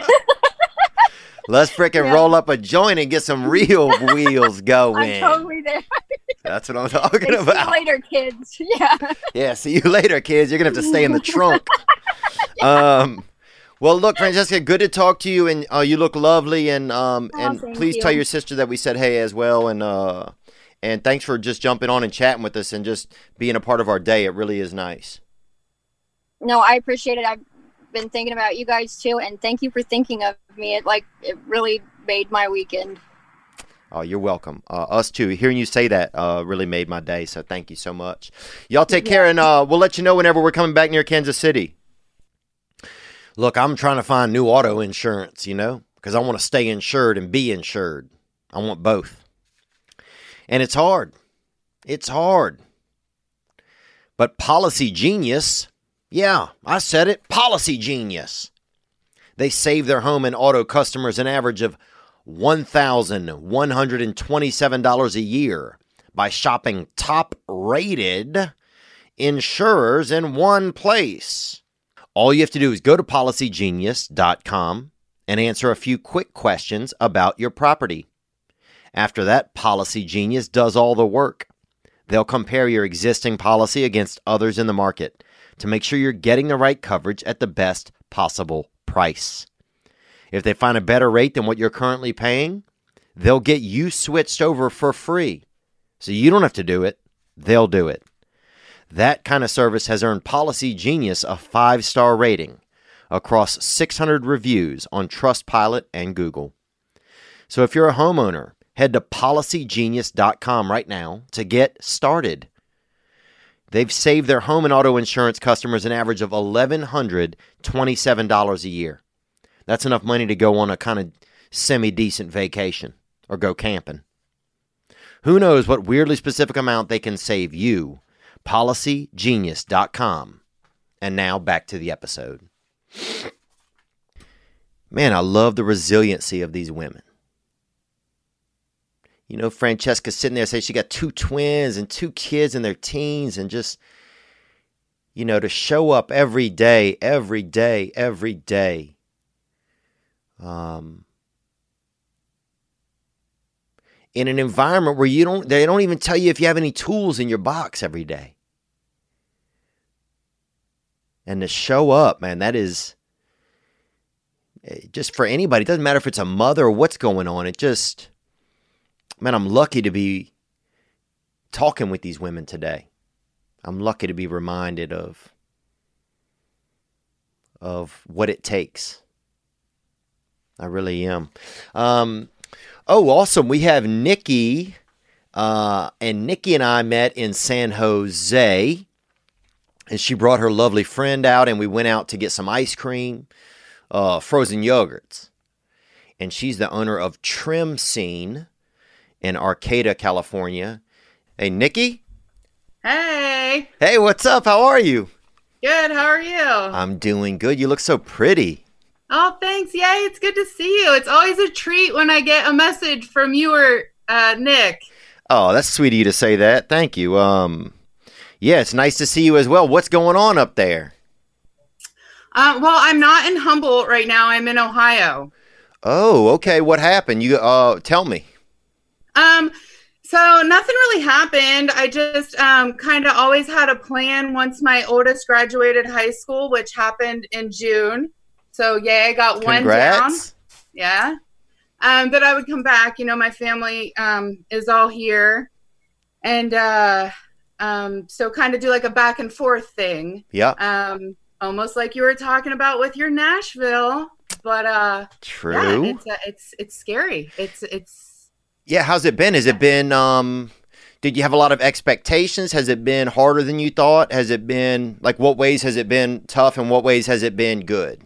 Let's freaking Yeah. roll up a joint and get some real wheels going. I'm totally there. That's what I'm talking See you about. later, kids. Yeah. Yeah, see you later, kids. You're gonna have to stay in the trunk. Um, well, look, Francesca, good to talk to you, and uh, you look lovely, and um, Oh, and thank please you. tell your sister that we said hey as well, and uh, and thanks for just jumping on and chatting with us and just being a part of our day. It really is nice. No, I appreciate it. I've been thinking about you guys too, and thank you for thinking of me. It like it really made my weekend. Oh, you're welcome. Uh, us too. Hearing you say that uh, really made my day. So thank you so much. Y'all take care, and uh, we'll let you know whenever we're coming back near Kansas City. Look, I'm trying to find new auto insurance, you know, because I want to stay insured and be insured. I want both. And it's hard. It's hard. But Policy Genius, yeah, I said it, Policy Genius. They save their home and auto customers an average of one thousand one hundred twenty-seven dollars a year by shopping top-rated insurers in one place. All you have to do is go to policy genius dot com and answer a few quick questions about your property. After that, Policy Genius does all the work. They'll compare your existing policy against others in the market to make sure you're getting the right coverage at the best possible price. If they find a better rate than what you're currently paying, they'll get you switched over for free. So you don't have to do it. They'll do it. That kind of service has earned Policy Genius a five-star rating across six hundred reviews on Trustpilot and Google. So if you're a homeowner, head to policy genius dot com right now to get started. They've saved their home and auto insurance customers an average of one thousand one hundred twenty-seven dollars a year. That's enough money to go on a kind of semi-decent vacation or go camping. Who knows what weirdly specific amount they can save you? policy genius dot com. And now back to the episode. Man, I love the resiliency of these women. You know, Francesca's sitting there saying she got two twins and two kids in their teens, and just, you know, to show up every day, every day, every day. Um, in an environment where you don't, they don't even tell you if you have any tools in your box every day. And to show up, man, that is just for anybody. It doesn't matter if it's a mother or what's going on. It just, man, I'm lucky to be talking with these women today. I'm lucky to be reminded of, of what it takes. I really am. Um, oh, awesome. We have Nikki, uh, and Nikki and I met in San Jose, and she brought her lovely friend out, and we went out to get some ice cream, uh, frozen yogurts. And she's the owner of Trim Scene in Arcata, California. Hey, Nikki. Hey. Hey, what's up? How are you? Good. How are you? I'm doing good. You look so pretty. Oh, thanks. Yay. It's good to see you. It's always a treat when I get a message from you or uh, Nick. Oh, that's sweet of you to say that. Thank you. Um, yeah, it's nice to see you as well. What's going on up there? Uh, well, I'm not in Humboldt right now. I'm in Ohio. Oh, okay. What happened? You uh, tell me. Um, so nothing really happened. I just um, kind of always had a plan once my oldest graduated high school, which happened in June. So, yeah, I got one Congrats. down. Yeah. Um, that I would come back. You know, my family um, is all here. And uh, um, so kind of do like a back and forth thing. Yeah. Um, almost like you were talking about with your Nashville. But uh, True. yeah, it's, uh, it's, it's scary. It's, it's. Yeah, how's it been? Has it been, um, did you have a lot of expectations? Has it been harder than you thought? Has it been, like, what ways has it been tough and what ways has it been good?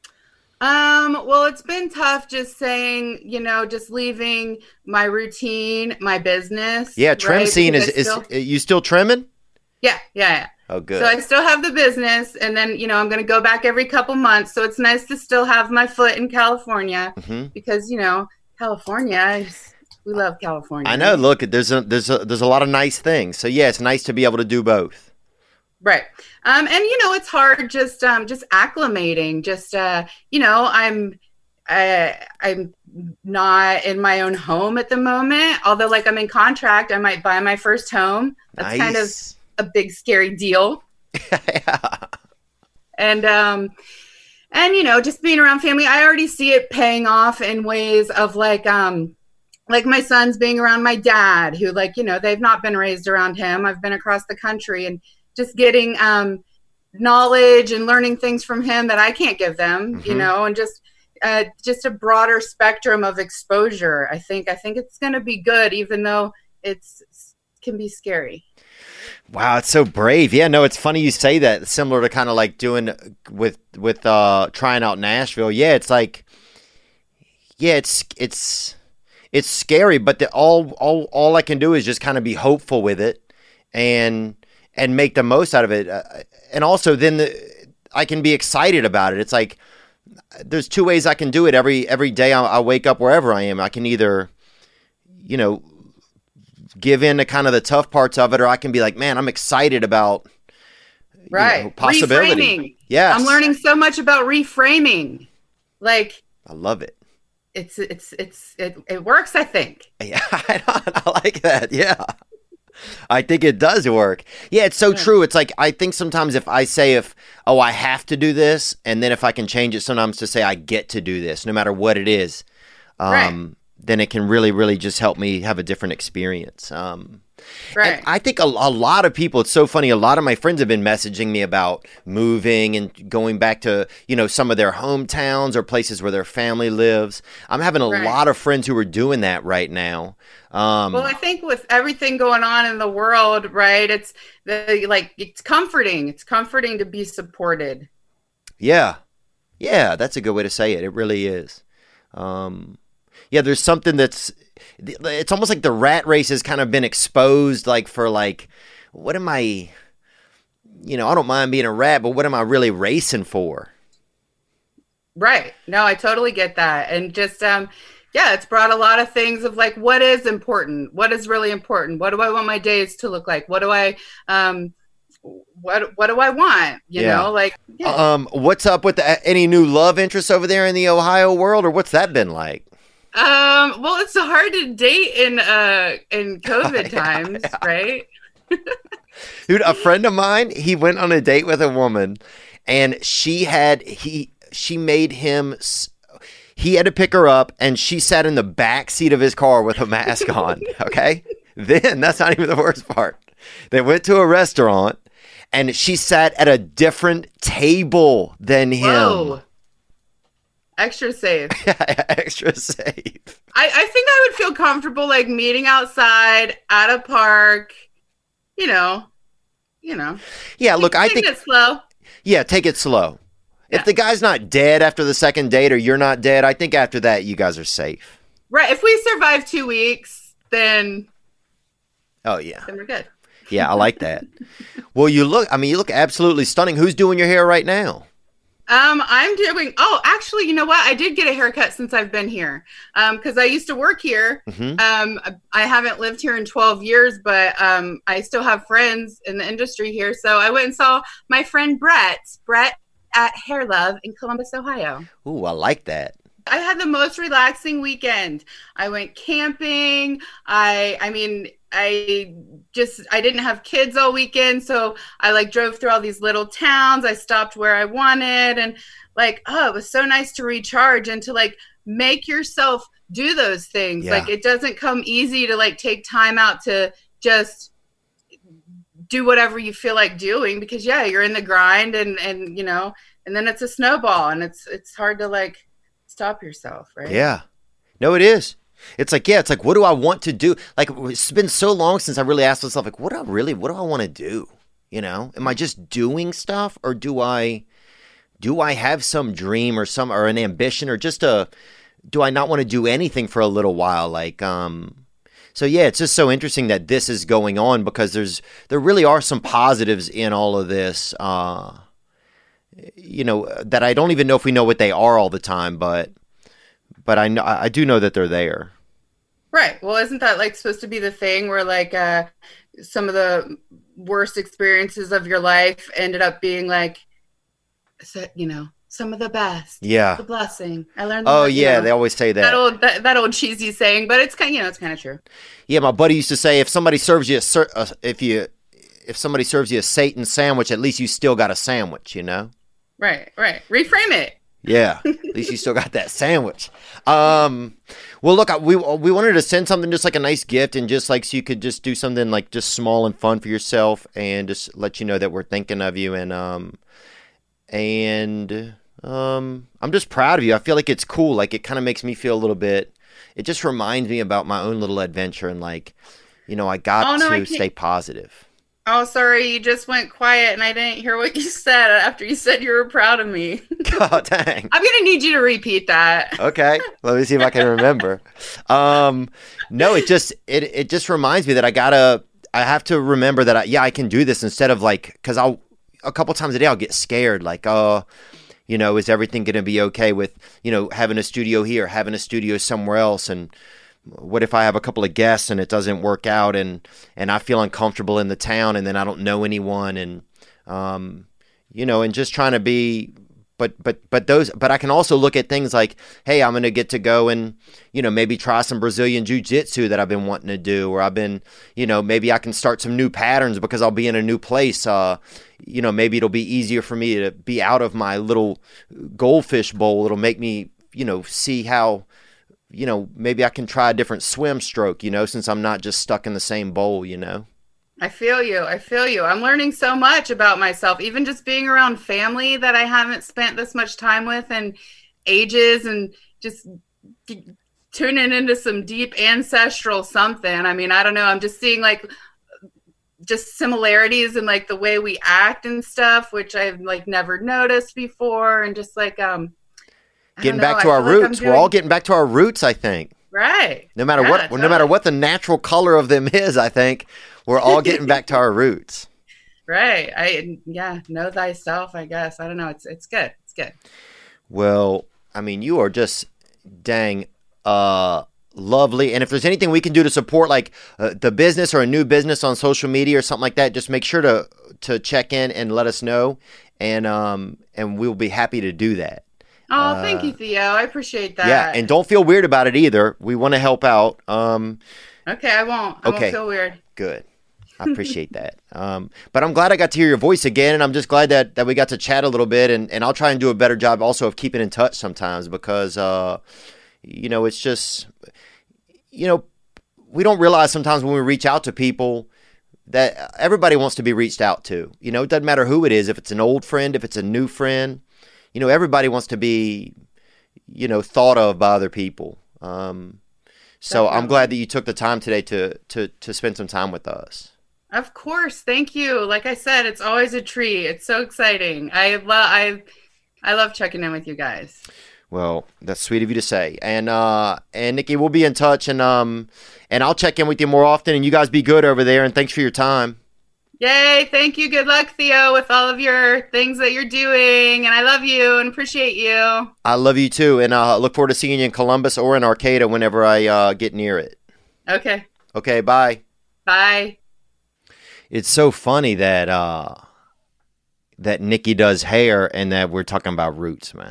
Um, well, it's been tough just saying, you know, just leaving my routine, my business. Yeah, Trim right? Scene is, Because I is, still- you still trimming? yeah, yeah, yeah. Oh, good. So I still have the business, and then, you know, I'm going to go back every couple months. So it's nice to still have my foot in California hmm because, you know, California, is, we love California. I know. Look, there's a, there's a, there's a lot of nice things. So yeah, it's nice to be able to do both. Right. Um, and, you know, it's hard just um, just acclimating. Just, uh, you know, I'm I, I'm not in my own home at the moment. Although, like, I'm in contract. I might buy my first home. That's Nice. kind of a big, scary deal. Yeah. And, um, and, you know, just being around family, I already see it paying off in ways of, like, um, like my sons being around my dad, who, like, you know, they've not been raised around him. I've been across the country, and just getting um, knowledge and learning things from him that I can't give them, you Mhm. know, and just uh, just a broader spectrum of exposure. I think I think it's going to be good, even though it's can be scary. Wow, it's so brave. Yeah, no, it's funny you say that. It's similar to kind of like doing with with uh, trying out Nashville. Yeah, it's like, yeah, it's it's it's scary, but the, all all all I can do is just kind of be hopeful with it, and and make the most out of it. Uh, and also then the, I can be excited about it. It's like, there's two ways I can do it every, every day. I, I wake up wherever I am. I can either, you know, give in to kind of the tough parts of it, or I can be like, man, I'm excited about you Right. know, possibility. Reframing. Yes. I'm learning so much about reframing. Like, I love it. it's it's it's it, it works, I think. Yeah, I, I like that. Yeah. I think it does work. Yeah, it's so true. It's like, I think sometimes if I say if, oh, I have to do this, and then if I can change it sometimes to say I get to do this, no matter what it is, um, right. then it can really, really just help me have a different experience. Um, right. I think a, a lot of people, it's so funny, a lot of my friends have been messaging me about moving and going back to, you know, some of their hometowns or places where their family lives. I'm having a right. lot of friends who are doing that right now. Um, well, I think with everything going on in the world, right, it's the, like, it's comforting. It's comforting to be supported. Yeah. Yeah, that's a good way to say it. It really is. Um, yeah, there's something that's, it's almost like the rat race has kind of been exposed, like, for like, what am I, you know, I don't mind being a rat, but what am I really racing for? Right. No, I totally get that. And just, um, yeah, it's brought a lot of things of like, what is important? What is really important? What do I want my days to look like? What do I, um, what, what do I want? You yeah. know, like, yeah. um, what's up with the, any new love interests over there in the Ohio world, or what's that been like? Um, well, it's hard to date in, uh, in COVID yeah, times, yeah. right? Dude, a friend of mine, he went on a date with a woman, and she had, he, she made him, he had to pick her up, and she sat in the back seat of his car with a mask on, okay? Then, that's not even the worst part. They went to a restaurant, and she sat at a different table than him. Whoa. Extra safe. Yeah, extra safe. I, I think I would feel comfortable, like, meeting outside at a park, you know, you know. Yeah, look, I Taking think... it slow. Yeah, take it slow. Yeah. If the guy's not dead after the second date, or you're not dead, I think after that, you guys are safe. Right. If we survive two weeks, then... Oh, yeah. Then we're good. Yeah, I like that. Well, you look, I mean, you look absolutely stunning. Who's doing your hair right now? Um, I'm doing, oh, actually, you know what? I did get a haircut since I've been here. Um, cause I used to work here. Mm-hmm. Um, I haven't lived here in twelve years, but, um, I still have friends in the industry here. So I went and saw my friend Brett, Brett at Hair Love in Columbus, Ohio. Ooh, I like that. I had the most relaxing weekend. I went camping. I, I mean, I just, I didn't have kids all weekend. So I like drove through all these little towns. I stopped where I wanted, and like, oh, it was so nice to recharge and to like make yourself do those things. Yeah. Like, it doesn't come easy to like take time out to just do whatever you feel like doing, because yeah, you're in the grind, and, and, you know, and then it's a snowball, and it's, it's hard to like stop yourself. Right. Yeah. No, it is. It's like, yeah, it's like, what do I want to do? Like, it's been so long since I really asked myself, like, what do I really, what do I want to do? You know, am I just doing stuff, or do I, do I have some dream or some, or an ambition, or just a, do I not want to do anything for a little while? Like, um, so yeah, it's just so interesting that this is going on, because there's, there really are some positives in all of this, uh, you know, that I don't even know if we know what they are all the time, but But I know, I do know that they're there. Right. Well, isn't that like supposed to be the thing where like uh, some of the worst experiences of your life ended up being like, so, you know, some of the best. Yeah. The blessing. I learned. Oh that, yeah, know, they always say that. That old that, that old cheesy saying, but it's kind, you know, it's kind of true. Yeah, my buddy used to say, if somebody serves you a, uh, if you if somebody serves you a Satan sandwich, at least you still got a sandwich, you know. Right. Right. Reframe it. Yeah, at least you still got that sandwich. Um, well, look, we we wanted to send something, just like a nice gift, and just like so you could just do something like just small and fun for yourself, and just let you know that we're thinking of you, and um, and um, I'm just proud of you. I feel like it's cool. Like, it kind of makes me feel a little bit. It just reminds me about my own little adventure, and like, you know, I got oh, no, to I stay positive. Oh, sorry, you just went quiet and I didn't hear what you said after you said you were proud of me. Oh, dang. I'm going to need you to repeat that. Okay. Let me see if I can remember. Um, no, it just, it, it just reminds me that I gotta, I have to remember that, I, yeah, I can do this, instead of like, cause I'll, a couple times a day I'll get scared. Like, oh, you know, is everything going to be okay with, you know, having a studio here, having a studio somewhere else? And what if I have a couple of guests and it doesn't work out, and, and I feel uncomfortable in the town, and then I don't know anyone, and, um, you know, and just trying to be but but but those but I can also look at things like, hey, I'm gonna get to go and, you know, maybe try some Brazilian jiu-jitsu that I've been wanting to do, or I've been, you know, maybe I can start some new patterns because I'll be in a new place. Uh, you know, maybe it'll be easier for me to be out of my little goldfish bowl. It'll make me, you know, see how, you know, maybe I can try a different swim stroke, you know, since I'm not just stuck in the same bowl, you know. I feel you. I feel you. I'm learning so much about myself, even just being around family that I haven't spent this much time with in ages, and just tuning into some deep ancestral something. I mean, I don't know. I'm just seeing like just similarities in like the way we act and stuff, which I've like never noticed before. And just like, um, getting back to our roots. We're all getting back to our roots, I think. Right. No matter what, no matter what the natural color of them is, I think we're all getting back to our roots. Right. I, yeah, know thyself, I guess. I don't know. It's, it's good. It's good. Well, I mean, you are just dang uh, lovely. And if there's anything we can do to support like uh, the business or a new business on social media or something like that, just make sure to, to check in and let us know. And, um, and we'll be happy to do that. Oh, thank you, Theo. I appreciate that. Yeah, and don't feel weird about it either. We want to help out. Um, okay, I won't. I okay. won't feel weird. Good. I appreciate that. Um, but I'm glad I got to hear your voice again, and I'm just glad that, that we got to chat a little bit, and, and I'll try and do a better job also of keeping in touch sometimes because, uh, you know, it's just, you know, we don't realize sometimes when we reach out to people that everybody wants to be reached out to. You know, it doesn't matter who it is, if it's an old friend, if it's a new friend. You know, everybody wants to be, you know, thought of by other people. Um, so Definitely. I'm glad that you took the time today to, to, to spend some time with us. Of course. Thank you. Like I said, it's always a treat. It's so exciting. I love, I, I love checking in with you guys. Well, that's sweet of you to say. And, uh, and Nikki, we'll be in touch, and, um, and I'll check in with you more often, and you guys be good over there. And thanks for your time. Yay. Thank you. Good luck, Theo, with all of your things that you're doing. And I love you and appreciate you. I love you too. And I uh, look forward to seeing you in Columbus or in Arcata whenever I uh, get near it. Okay. Okay. Bye. Bye. It's so funny that, uh, that Nikki does hair and that we're talking about roots, man.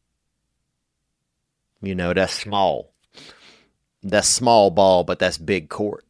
You know, that's small. That's small ball, but that's big court.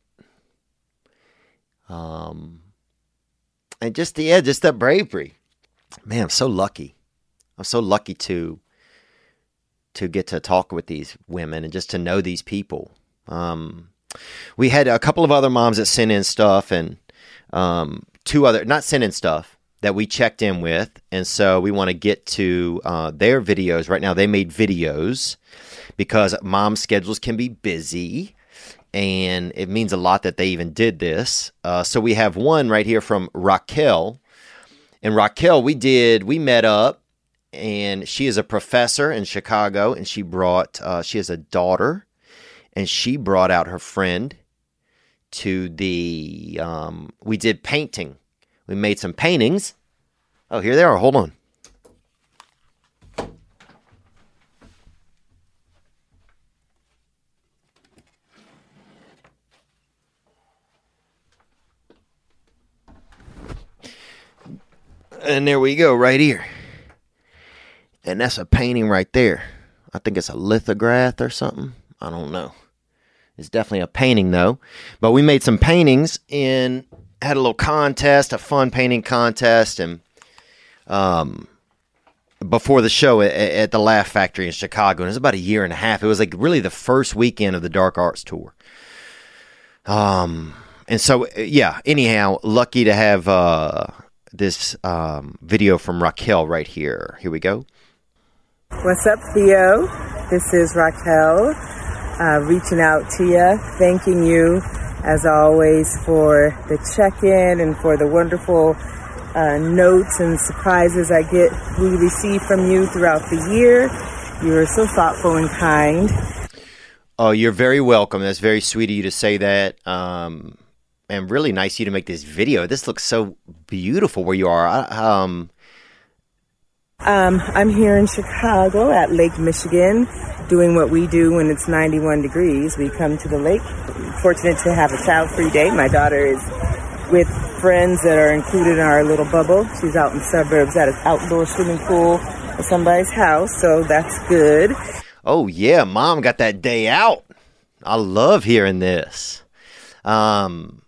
Um, And just the yeah, just that bravery. Man, I'm so lucky. I'm so lucky to to get to talk with these women and just to know these people. Um, we had a couple of other moms that sent in stuff, and um, two other, not sent in stuff, that we checked in with. And so we want to get to uh, their videos. Right now, they made videos because mom schedules can be busy. And it means a lot that they even did this. Uh, so we have one right here from Raquel. And Raquel, we did, we met up, and she is a professor in Chicago, and she brought, uh, she has a daughter, and she brought out her friend to the, um, we did painting. We made some paintings. Oh, here they are. Hold on. And there we go, right here. And that's a painting right there. I think it's a lithograph or something. I don't know. It's definitely a painting, though. But we made some paintings and had a little contest, a fun painting contest, and um, before the show at, at the Laugh Factory in Chicago. And it was about a year and a half. It was like really the first weekend of the Dark Arts Tour. Um, and so, yeah, anyhow, lucky to have... Uh, this um, video from Raquel right here. Here we go. What's up, Theo? This is Raquel uh, reaching out to you, thanking you as always for the check-in and for the wonderful uh, notes and surprises I get we receive from you throughout the year. You are so thoughtful and kind. Oh, you're very welcome. That's very sweet of you to say that. Um, And really nice of you to make this video. This looks so beautiful where you are. I, um, um, I'm here in Chicago at Lake Michigan doing what we do when it's ninety-one degrees. We come to the lake. Fortunate to have a child-free day. My daughter is with friends that are included in our little bubble. She's out in the suburbs at an outdoor swimming pool at somebody's house, so that's good. Oh, yeah, Mom got that day out. I love hearing this. Um,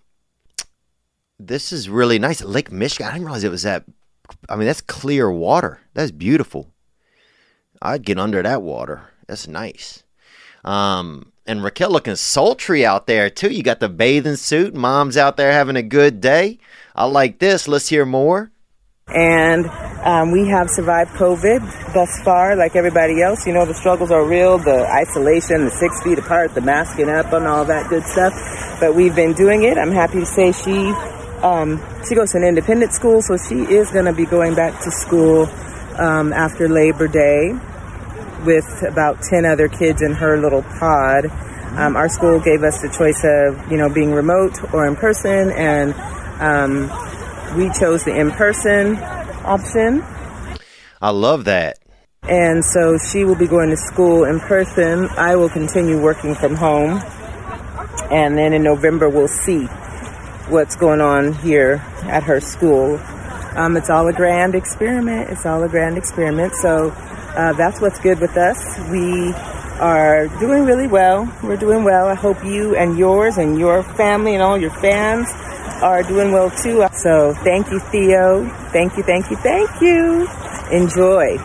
this is really nice. Lake Michigan, I didn't realize it was that. I mean, that's clear water. That's beautiful. I'd get under that water. That's nice. Um, and Raquel looking sultry out there, too. You got the bathing suit. Mom's out there having a good day. I like this. Let's hear more. And um, we have survived COVID thus far, like everybody else. You know, the struggles are real, the isolation, the six feet apart, the masking up, and all that good stuff. But we've been doing it. I'm happy to say she um, she goes to an independent school, so she is going to be going back to school um, after Labor Day with about ten other kids in her little pod. Um, our school gave us the choice of, you know, being remote or in person, and um, we chose the in-person option. I love that. And so she will be going to school in person. I will continue working from home. And then in November, we'll see what's going on here at her school. Um, it's all a grand experiment. It's all a grand experiment. So uh, that's what's good with us. We are doing really well. We're doing well. I hope you and yours and your family and all your fans are doing well too. So thank you, Theo. Thank you, thank you, thank you. Enjoy.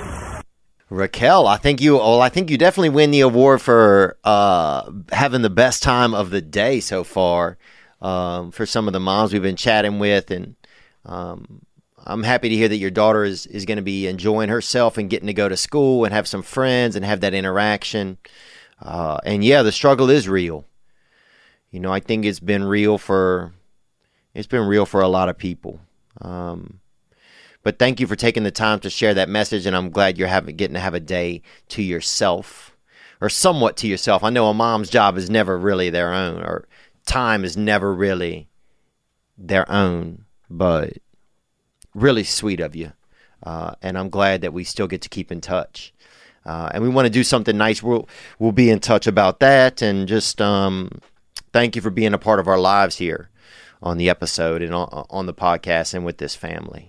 Raquel, I think you well, I think you definitely win the award for uh, having the best time of the day so far um, for some of the moms we've been chatting with. And um, I'm happy to hear that your daughter is, is going to be enjoying herself and getting to go to school and have some friends and have that interaction. Uh, and yeah, the struggle is real. You know, I think it's been real for it's been real for a lot of people. Um, but thank you for taking the time to share that message, and I'm glad you're having getting to have a day to yourself, or somewhat to yourself. I know a mom's job is never really their own, or time is never really their own, but really sweet of you. Uh, and I'm glad that we still get to keep in touch. Uh, and we want to do something nice. We'll, we'll be in touch about that. And just um, thank you for being a part of our lives here on the episode and on, on the podcast and with this family.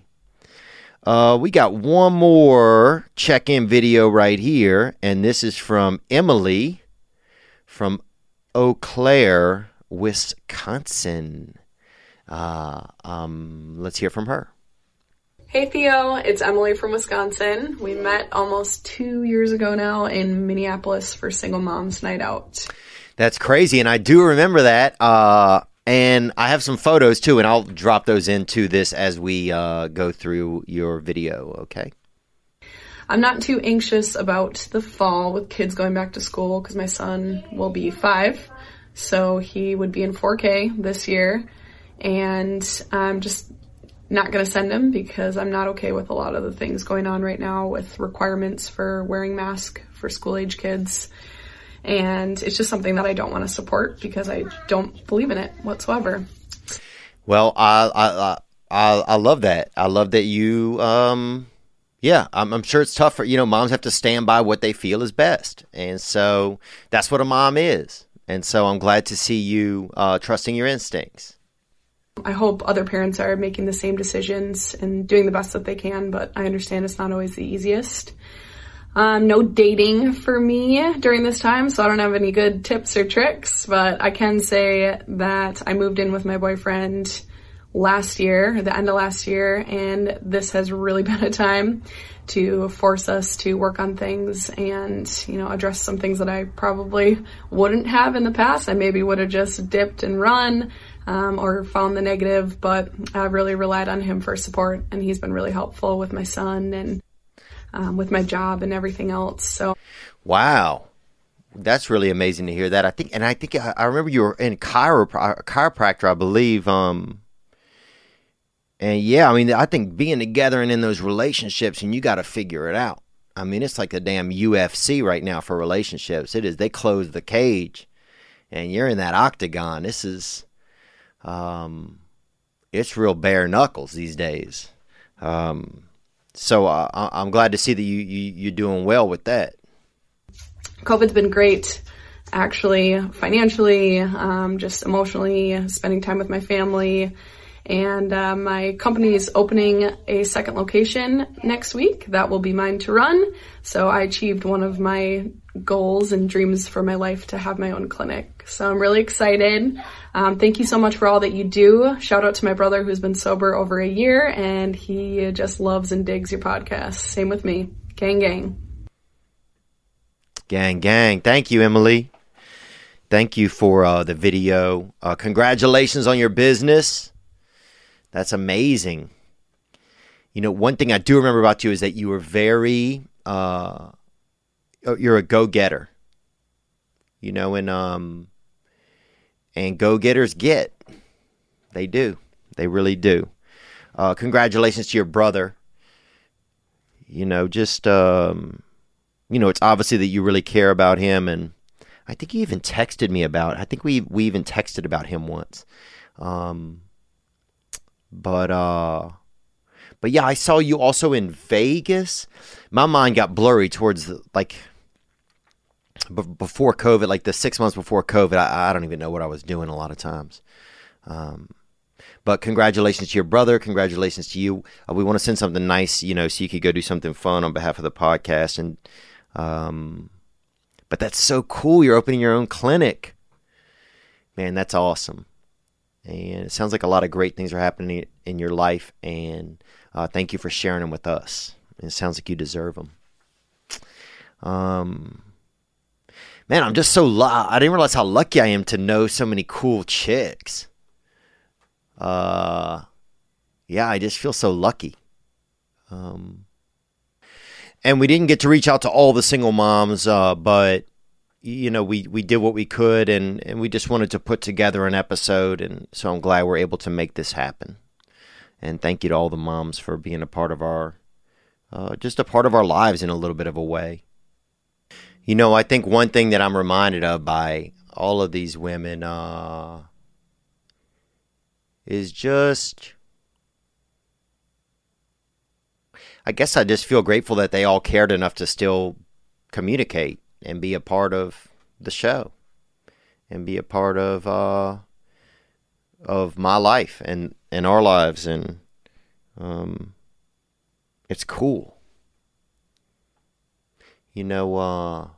Uh, we got one more check-in video right here. And this is from Emily from Eau Claire, Wisconsin. Uh, um, let's hear from her. Hey Theo, it's Emily from Wisconsin. We met almost two years ago now in Minneapolis for Single Moms Night Out. That's crazy, and I do remember that. Uh, and I have some photos too, and I'll drop those into this as we uh, go through your video, okay? I'm not too anxious about the fall with kids going back to school because my son will be five, so he would be in four K this year, and I'm just not going to send him because I'm not okay with a lot of the things going on right now with requirements for wearing masks for school-age kids. And it's just something that I don't want to support because I don't believe in it whatsoever. Well, I I I, I love that. I love that you, um, yeah, I'm, I'm sure it's tough for, you know, moms have to stand by what they feel is best. And so that's what a mom is. And so I'm glad to see you uh, trusting your instincts. I hope other parents are making the same decisions and doing the best that they can, but I understand it's not always the easiest. Um, no dating for me during this time, so I don't have any good tips or tricks, but I can say that I moved in with my boyfriend last year, the end of last year, and this has really been a time to force us to work on things and, you know, address some things that I probably wouldn't have in the past. I maybe would have just dipped and run. Um, or found the negative, but I've really relied on him for support, and he's been really helpful with my son and um, with my job and everything else. So, wow, that's really amazing to hear that. I think, and I think I, I remember you were in chiro, chiropractor, I believe. Um, and yeah, I mean, I think being together and in those relationships, and you got to figure it out. I mean, it's like the damn U F C right now for relationships. It is. They close the cage, and you're in that octagon. This is. Um, it's real bare knuckles these days. Um, so uh, I'm glad to see that you, you, you're doing well with that. COVID's been great, actually, financially, um, just emotionally, spending time with my family. And uh, my company is opening a second location next week. That will be mine to run. So I achieved one of my goals and dreams for my life, to have my own clinic. So I'm really excited. Um, thank you so much for all that you do. Shout out to my brother who's been sober over a year, and he just loves and digs your podcast. Same with me. Gang, gang. Gang, gang. Thank you, Emily. Thank you for uh, the video. Uh, congratulations on your business. That's amazing. You know, one thing I do remember about you is that you were very, uh, you're a go-getter. You know, and um, and go-getters get. They do. They really do. Uh, congratulations to your brother. You know, just, um, you know, it's obviously that you really care about him, and I think he even texted me about, I think we we even texted about him once. Um, but, uh, but yeah, I saw you also in Vegas. My mind got blurry towards, the, like, b- before COVID, like the six months before COVID. I, I don't even know what I was doing a lot of times. Um, but congratulations to your brother. Congratulations to you. Uh, we want to send something nice, you know, so you could go do something fun on behalf of the podcast. And, um, but that's so cool. You're opening your own clinic. Man, that's awesome. And it sounds like a lot of great things are happening in your life. And uh, thank you for sharing them with us. It sounds like you deserve them. Um, man, I'm just so lu- I didn't realize how lucky I am to know so many cool chicks. Uh, yeah, I just feel so lucky. Um, and we didn't get to reach out to all the single moms, uh, but you know, we, we did what we could, and, and we just wanted to put together an episode, and so I'm glad we're able to make this happen. And thank you to all the moms for being a part of our, uh, just a part of our lives in a little bit of a way. You know, I think one thing that I'm reminded of by all of these women, uh, is just, I guess I just feel grateful that they all cared enough to still communicate and be a part of the show and be a part of uh, of my life and, and our lives. And um, it's cool. You know, uh,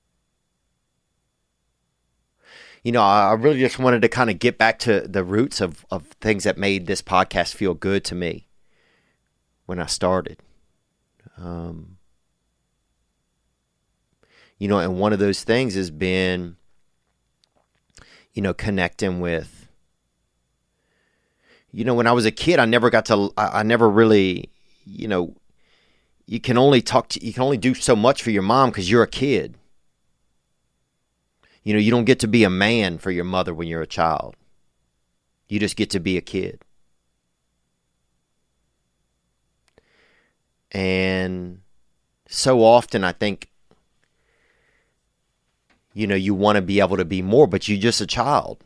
you know, I really just wanted to kind of get back to the roots of, of things that made this podcast feel good to me when I started. Um, you know, and one of those things has been, you know, connecting with, you know, when I was a kid, I never got to, I, I never really, you know, you can only talk to, you can only do so much for your mom because you're a kid. You know, you don't get to be a man for your mother when you're a child. You just get to be a kid. And so often I think, you know, you want to be able to be more, but you're just a child.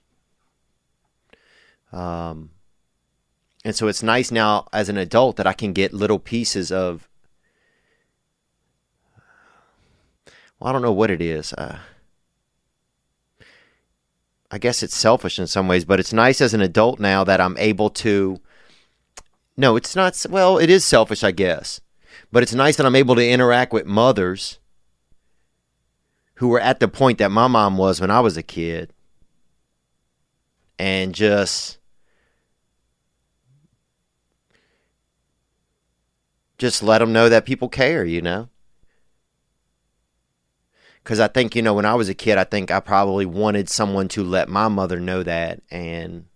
Um, and so it's nice now as an adult that I can get little pieces of, well, I don't know what it is. Uh, I guess it's selfish in some ways, but it's nice as an adult now that I'm able to, no, it's not, well, it is selfish, I guess, but it's nice that I'm able to interact with mothers who were at the point that my mom was when I was a kid, and just, just let them know that people care, you know? Because I think, you know, when I was a kid, I think I probably wanted someone to let my mother know that, and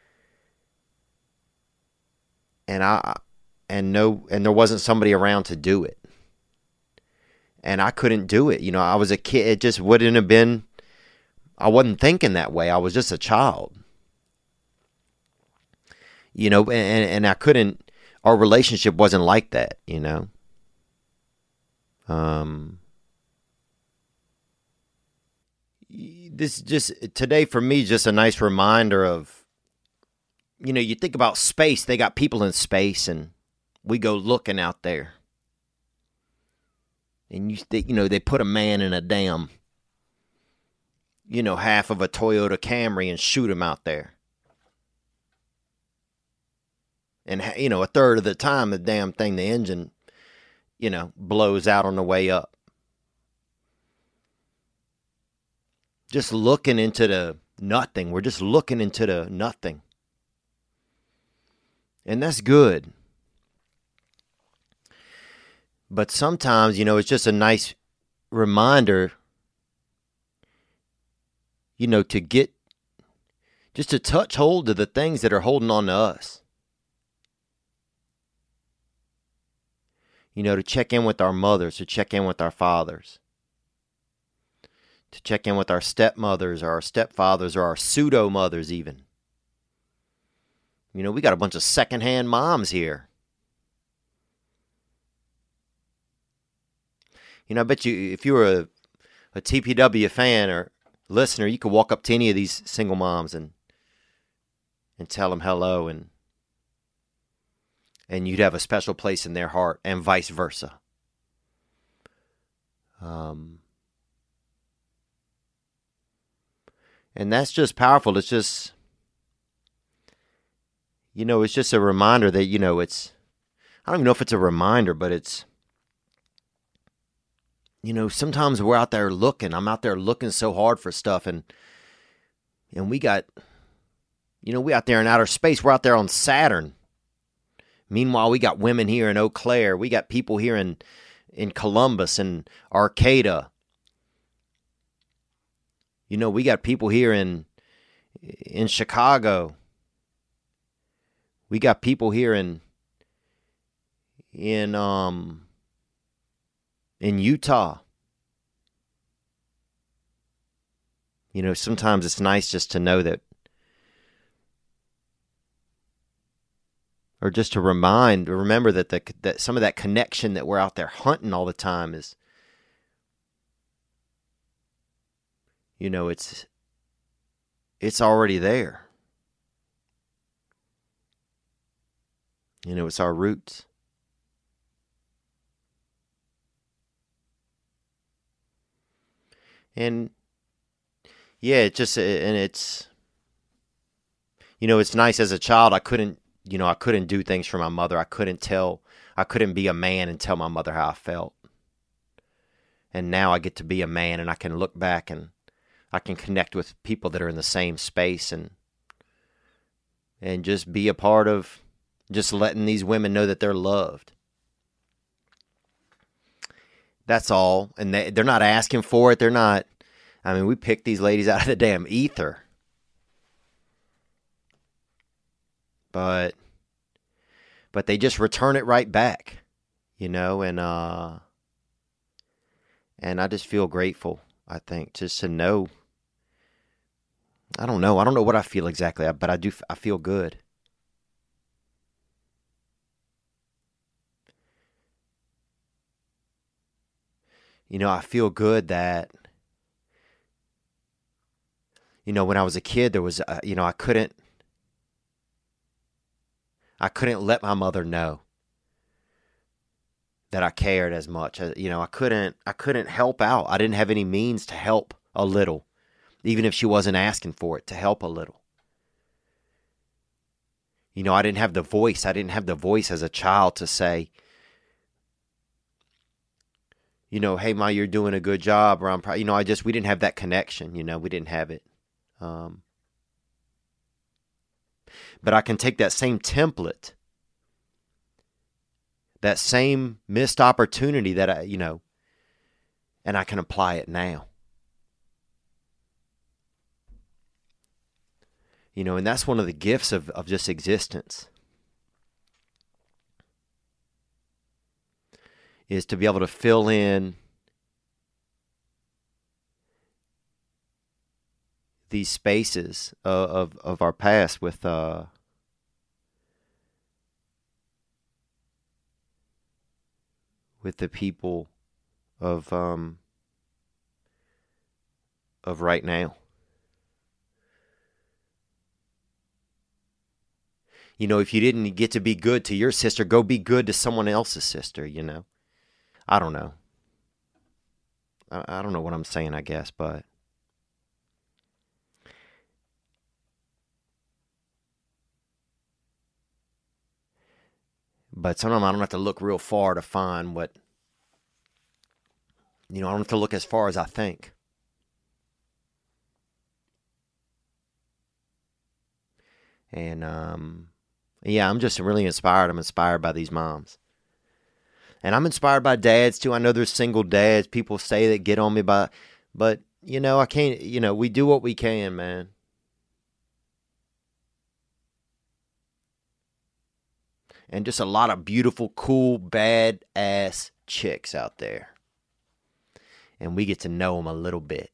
and I and no and there wasn't somebody around to do it. And I couldn't do it. You know, I was a kid. It just wouldn't have been, I wasn't thinking that way. I was just a child. You know, and, and I couldn't, our relationship wasn't like that, you know. Um, this just, today for me, just a nice reminder of, you know, you think about space, they got people in space, and we go looking out there. And you think, you know, they put a man in a damn, you know, half of a Toyota Camry and shoot him out there. And, you know, a third of the time, the damn thing, the engine, you know, blows out on the way up. Just looking into the nothing. We're just looking into the nothing. And that's good. But sometimes, you know, it's just a nice reminder, you know, to get, just to touch hold of the things that are holding on to us. You know, to check in with our mothers, to check in with our fathers, to check in with our stepmothers or our stepfathers or our pseudo-mothers even. You know, we got a bunch of secondhand moms here. You know, I bet you if you were a, a T P W fan or listener, you could walk up to any of these single moms and and tell them hello, and and you'd have a special place in their heart, and vice versa. Um, and that's just powerful. It's just, you know, it's just a reminder that, you know, it's, I don't even know if it's a reminder, but it's, you know, sometimes we're out there looking. I'm out there looking so hard for stuff, and and we got, you know, we out there in outer space. We're out there on Saturn. Meanwhile, we got women here in Eau Claire. We got people here in in Columbus and Arcata. You know, we got people here in in Chicago. We got people here in in um in Utah. You know, sometimes it's nice just to know that, or just to remind, remember that the that some of that connection that we're out there hunting all the time is, you know, it's it's already there. You know, it's our roots. And yeah, it just, and it's, you know, it's nice as a child. I couldn't, you know, I couldn't do things for my mother. I couldn't tell, I couldn't be a man and tell my mother how I felt. And now I get to be a man, and I can look back and I can connect with people that are in the same space, and and just be a part of just letting these women know that they're loved. That's all. And they, they're not asking for it. They're not, I mean, we picked these ladies out of the damn ether. But, but they just return it right back, you know, and, uh, and I just feel grateful, I think, just to know, I don't know, I don't know what I feel exactly, but I do, I feel good. You know, I feel good that, you know, when I was a kid, there was, uh, you know, I couldn't, I couldn't let my mother know that I cared as much. You know, I couldn't, I couldn't help out. I didn't have any means to help a little, even if she wasn't asking for it, to help a little. You know, I didn't have the voice. I didn't have the voice as a child to say, you know, hey, Ma, you're doing a good job, or I'm proud. You know, I just, we didn't have that connection, you know, we didn't have it. Um, but I can take that same template, that same missed opportunity that I, you know, and I can apply it now. You know, and that's one of the gifts of, of just existence. Is to be able to fill in these spaces of, of, of our past with uh, with the people of um, of right now. You know, if you didn't get to be good to your sister, go be good to someone else's sister, you know. I don't know. I, I don't know what I'm saying, I guess, but But sometimes I don't have to look real far to find what, you know, I don't have to look as far as I think. And, um, yeah, I'm just really inspired. I'm inspired by these moms. And I'm inspired by dads, too. I know there's single dads. People say that get on me by, but, you know, I can't, you know, we do what we can, man. And just a lot of beautiful, cool, bad-ass chicks out there. And we get to know them a little bit.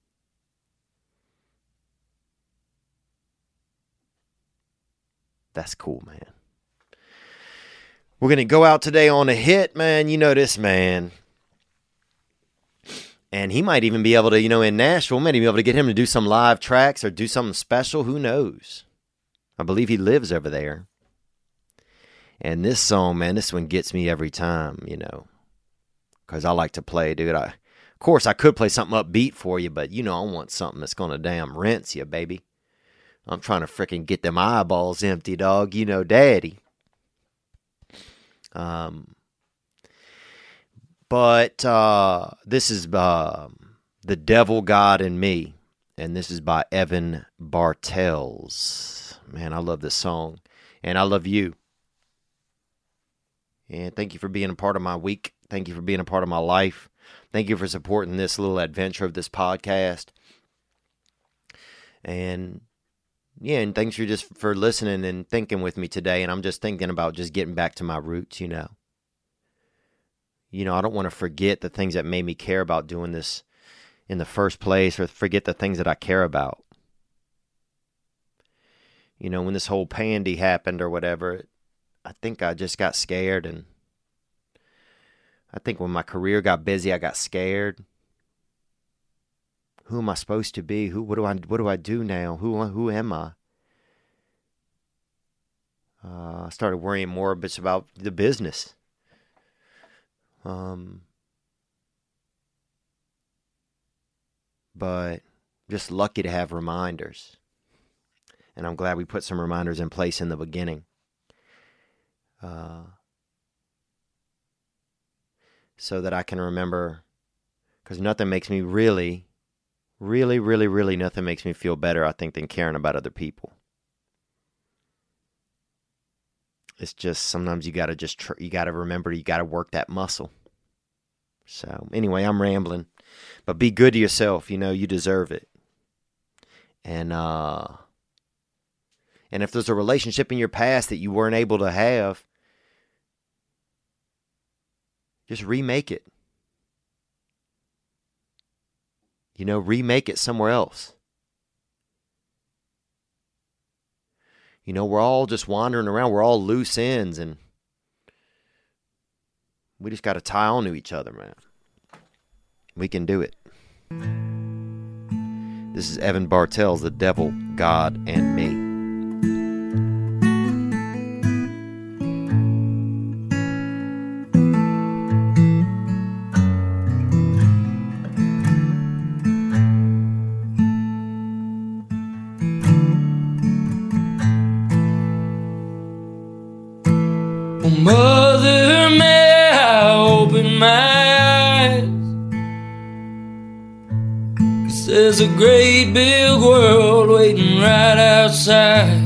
That's cool, man. We're going to go out today on a hit, man. You know this, man. And he might even be able to, you know, in Nashville, maybe be able to get him to do some live tracks or do something special. Who knows? I believe he lives over there. And this song, man, this one gets me every time, you know. Because I like to play, dude. I, of course, I could play something upbeat for you, but, you know, I want something that's going to damn rinse you, baby. I'm trying to freaking get them eyeballs empty, dog. You know, daddy. Um, but uh, this is uh, The Devil, God, and Me. And this is by Evan Bartels. Man, I love this song. And I love you. And thank you for being a part of my week. Thank you for being a part of my life. Thank you for supporting this little adventure of this podcast. And yeah, and thanks for just for listening and thinking with me today. And I'm just thinking about just getting back to my roots, you know. You know, I don't want to forget the things that made me care about doing this in the first place, or forget the things that I care about. You know, when this whole pandy happened or whatever, I think I just got scared, and I think when my career got busy, I got scared. Who am I supposed to be? Who? What do I? What do I do now? Who? Who am I? Uh, I started worrying more bits about the business. Um, but just lucky to have reminders, and I'm glad we put some reminders in place in the beginning. Uh, so that I can remember, because nothing makes me really. Really, really, really nothing makes me feel better, I think, than caring about other people. It's just sometimes you gotta just tr- you gotta remember you gotta work that muscle. So anyway, I'm rambling, but be good to yourself. You know you deserve it. And uh, and if there's a relationship in your past that you weren't able to have, just remake it. You know, remake it somewhere else. You know, we're all just wandering around. We're all loose ends, and we just got to tie on to each other, man. We can do it. This is Evan Bartels, The Devil, God, and Me. Mother, may I open my eyes? 'Cause there's a great big world waiting right outside.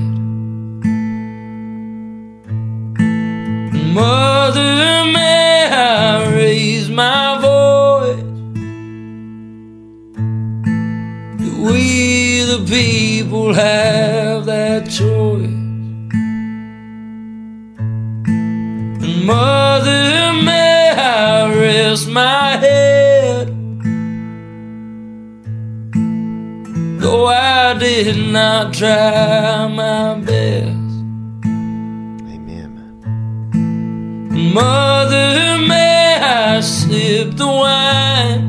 Mother, may I raise my voice? Do we the people have that choice? Mother, may I rest my head? Though I did not try my best. Amen, man. Mother, may I sip the wine?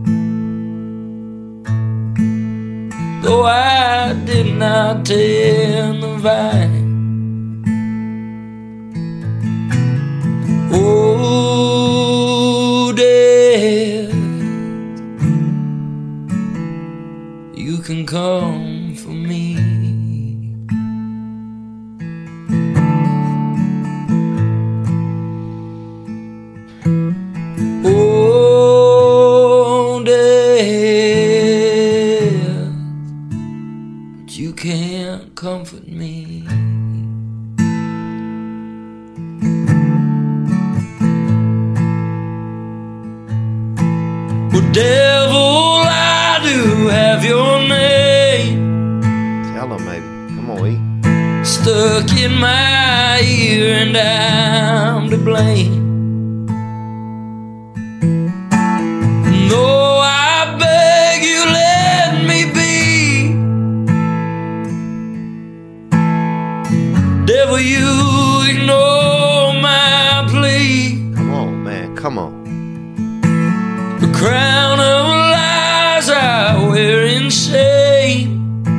Though I did not tend the vine. Oh, death, you can come for me. Devil, I do have your name. Tell him, maybe. Come on, E. Stuck in my ear and I'm to blame. No, I beg you, let me be. Devil, you ignore my plea. Come on, man. Come on. The crown of lies I wear in shame.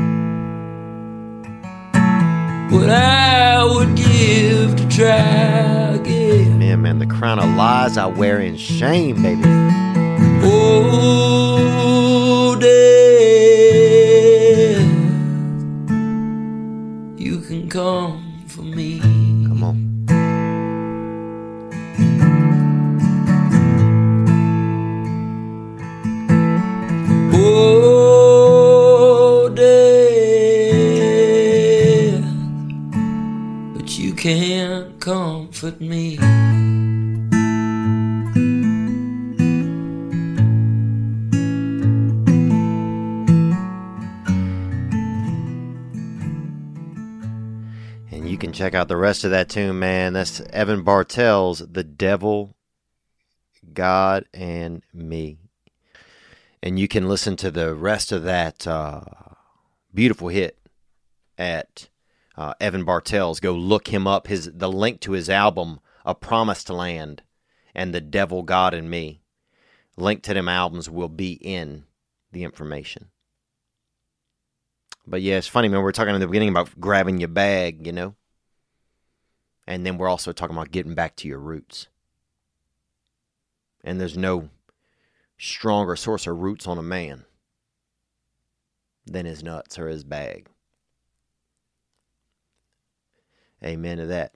What I would give to try again. Yeah, man, the crown of lies I wear in shame, baby. Oh, death, you can come for me. Come on. Oh, death, but you can't comfort me. And you can check out the rest of that tune, man. That's Evan Bartell's The Devil, God, and Me. And you can listen to the rest of that uh, beautiful hit at uh, Evan Bartell's. Go look him up. His the link to his album, A Promised Land, and The Devil, God, and Me. Link to them albums will be in the information. But yeah, it's funny, man. We were talking in the beginning about grabbing your bag, you know? And then we're also talking about getting back to your roots. And there's no stronger source of roots on a man than his nuts or his bag. Amen to that.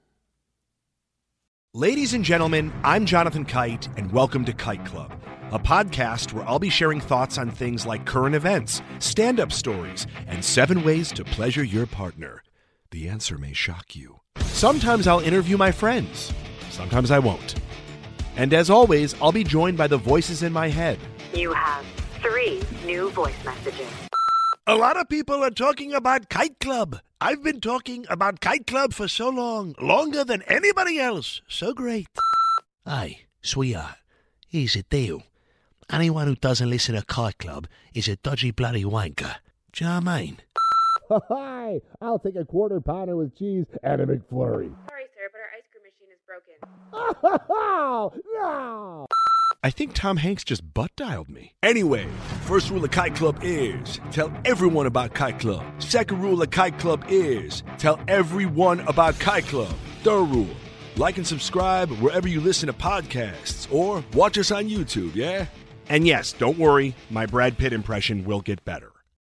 Ladies and gentlemen, I'm Jonathan Kite, and welcome to Kite Club, a podcast where I'll be sharing thoughts on things like current events, stand-up stories, and seven ways to pleasure your partner. The answer may shock you. Sometimes I'll interview my friends. Sometimes I won't. And as always, I'll be joined by the voices in my head. You have three new voice messages. A lot of people are talking about Kite Club. I've been talking about Kite Club for so long, longer than anybody else. So great. Hey, sweetheart, here's the deal. Anyone who doesn't listen to Kite Club is a dodgy bloody wanker. Do you know what I mean? Hi, I'll take a quarter pounder with cheese and a McFlurry. Sorry, sir, but our ice cream machine is broken. Oh, no! I think Tom Hanks just butt-dialed me. Anyway, first rule of Kite Club is tell everyone about Kite Club. Second rule of Kite Club is tell everyone about Kite Club. Third rule, like and subscribe wherever you listen to podcasts or watch us on YouTube, yeah? And yes, don't worry, my Brad Pitt impression will get better.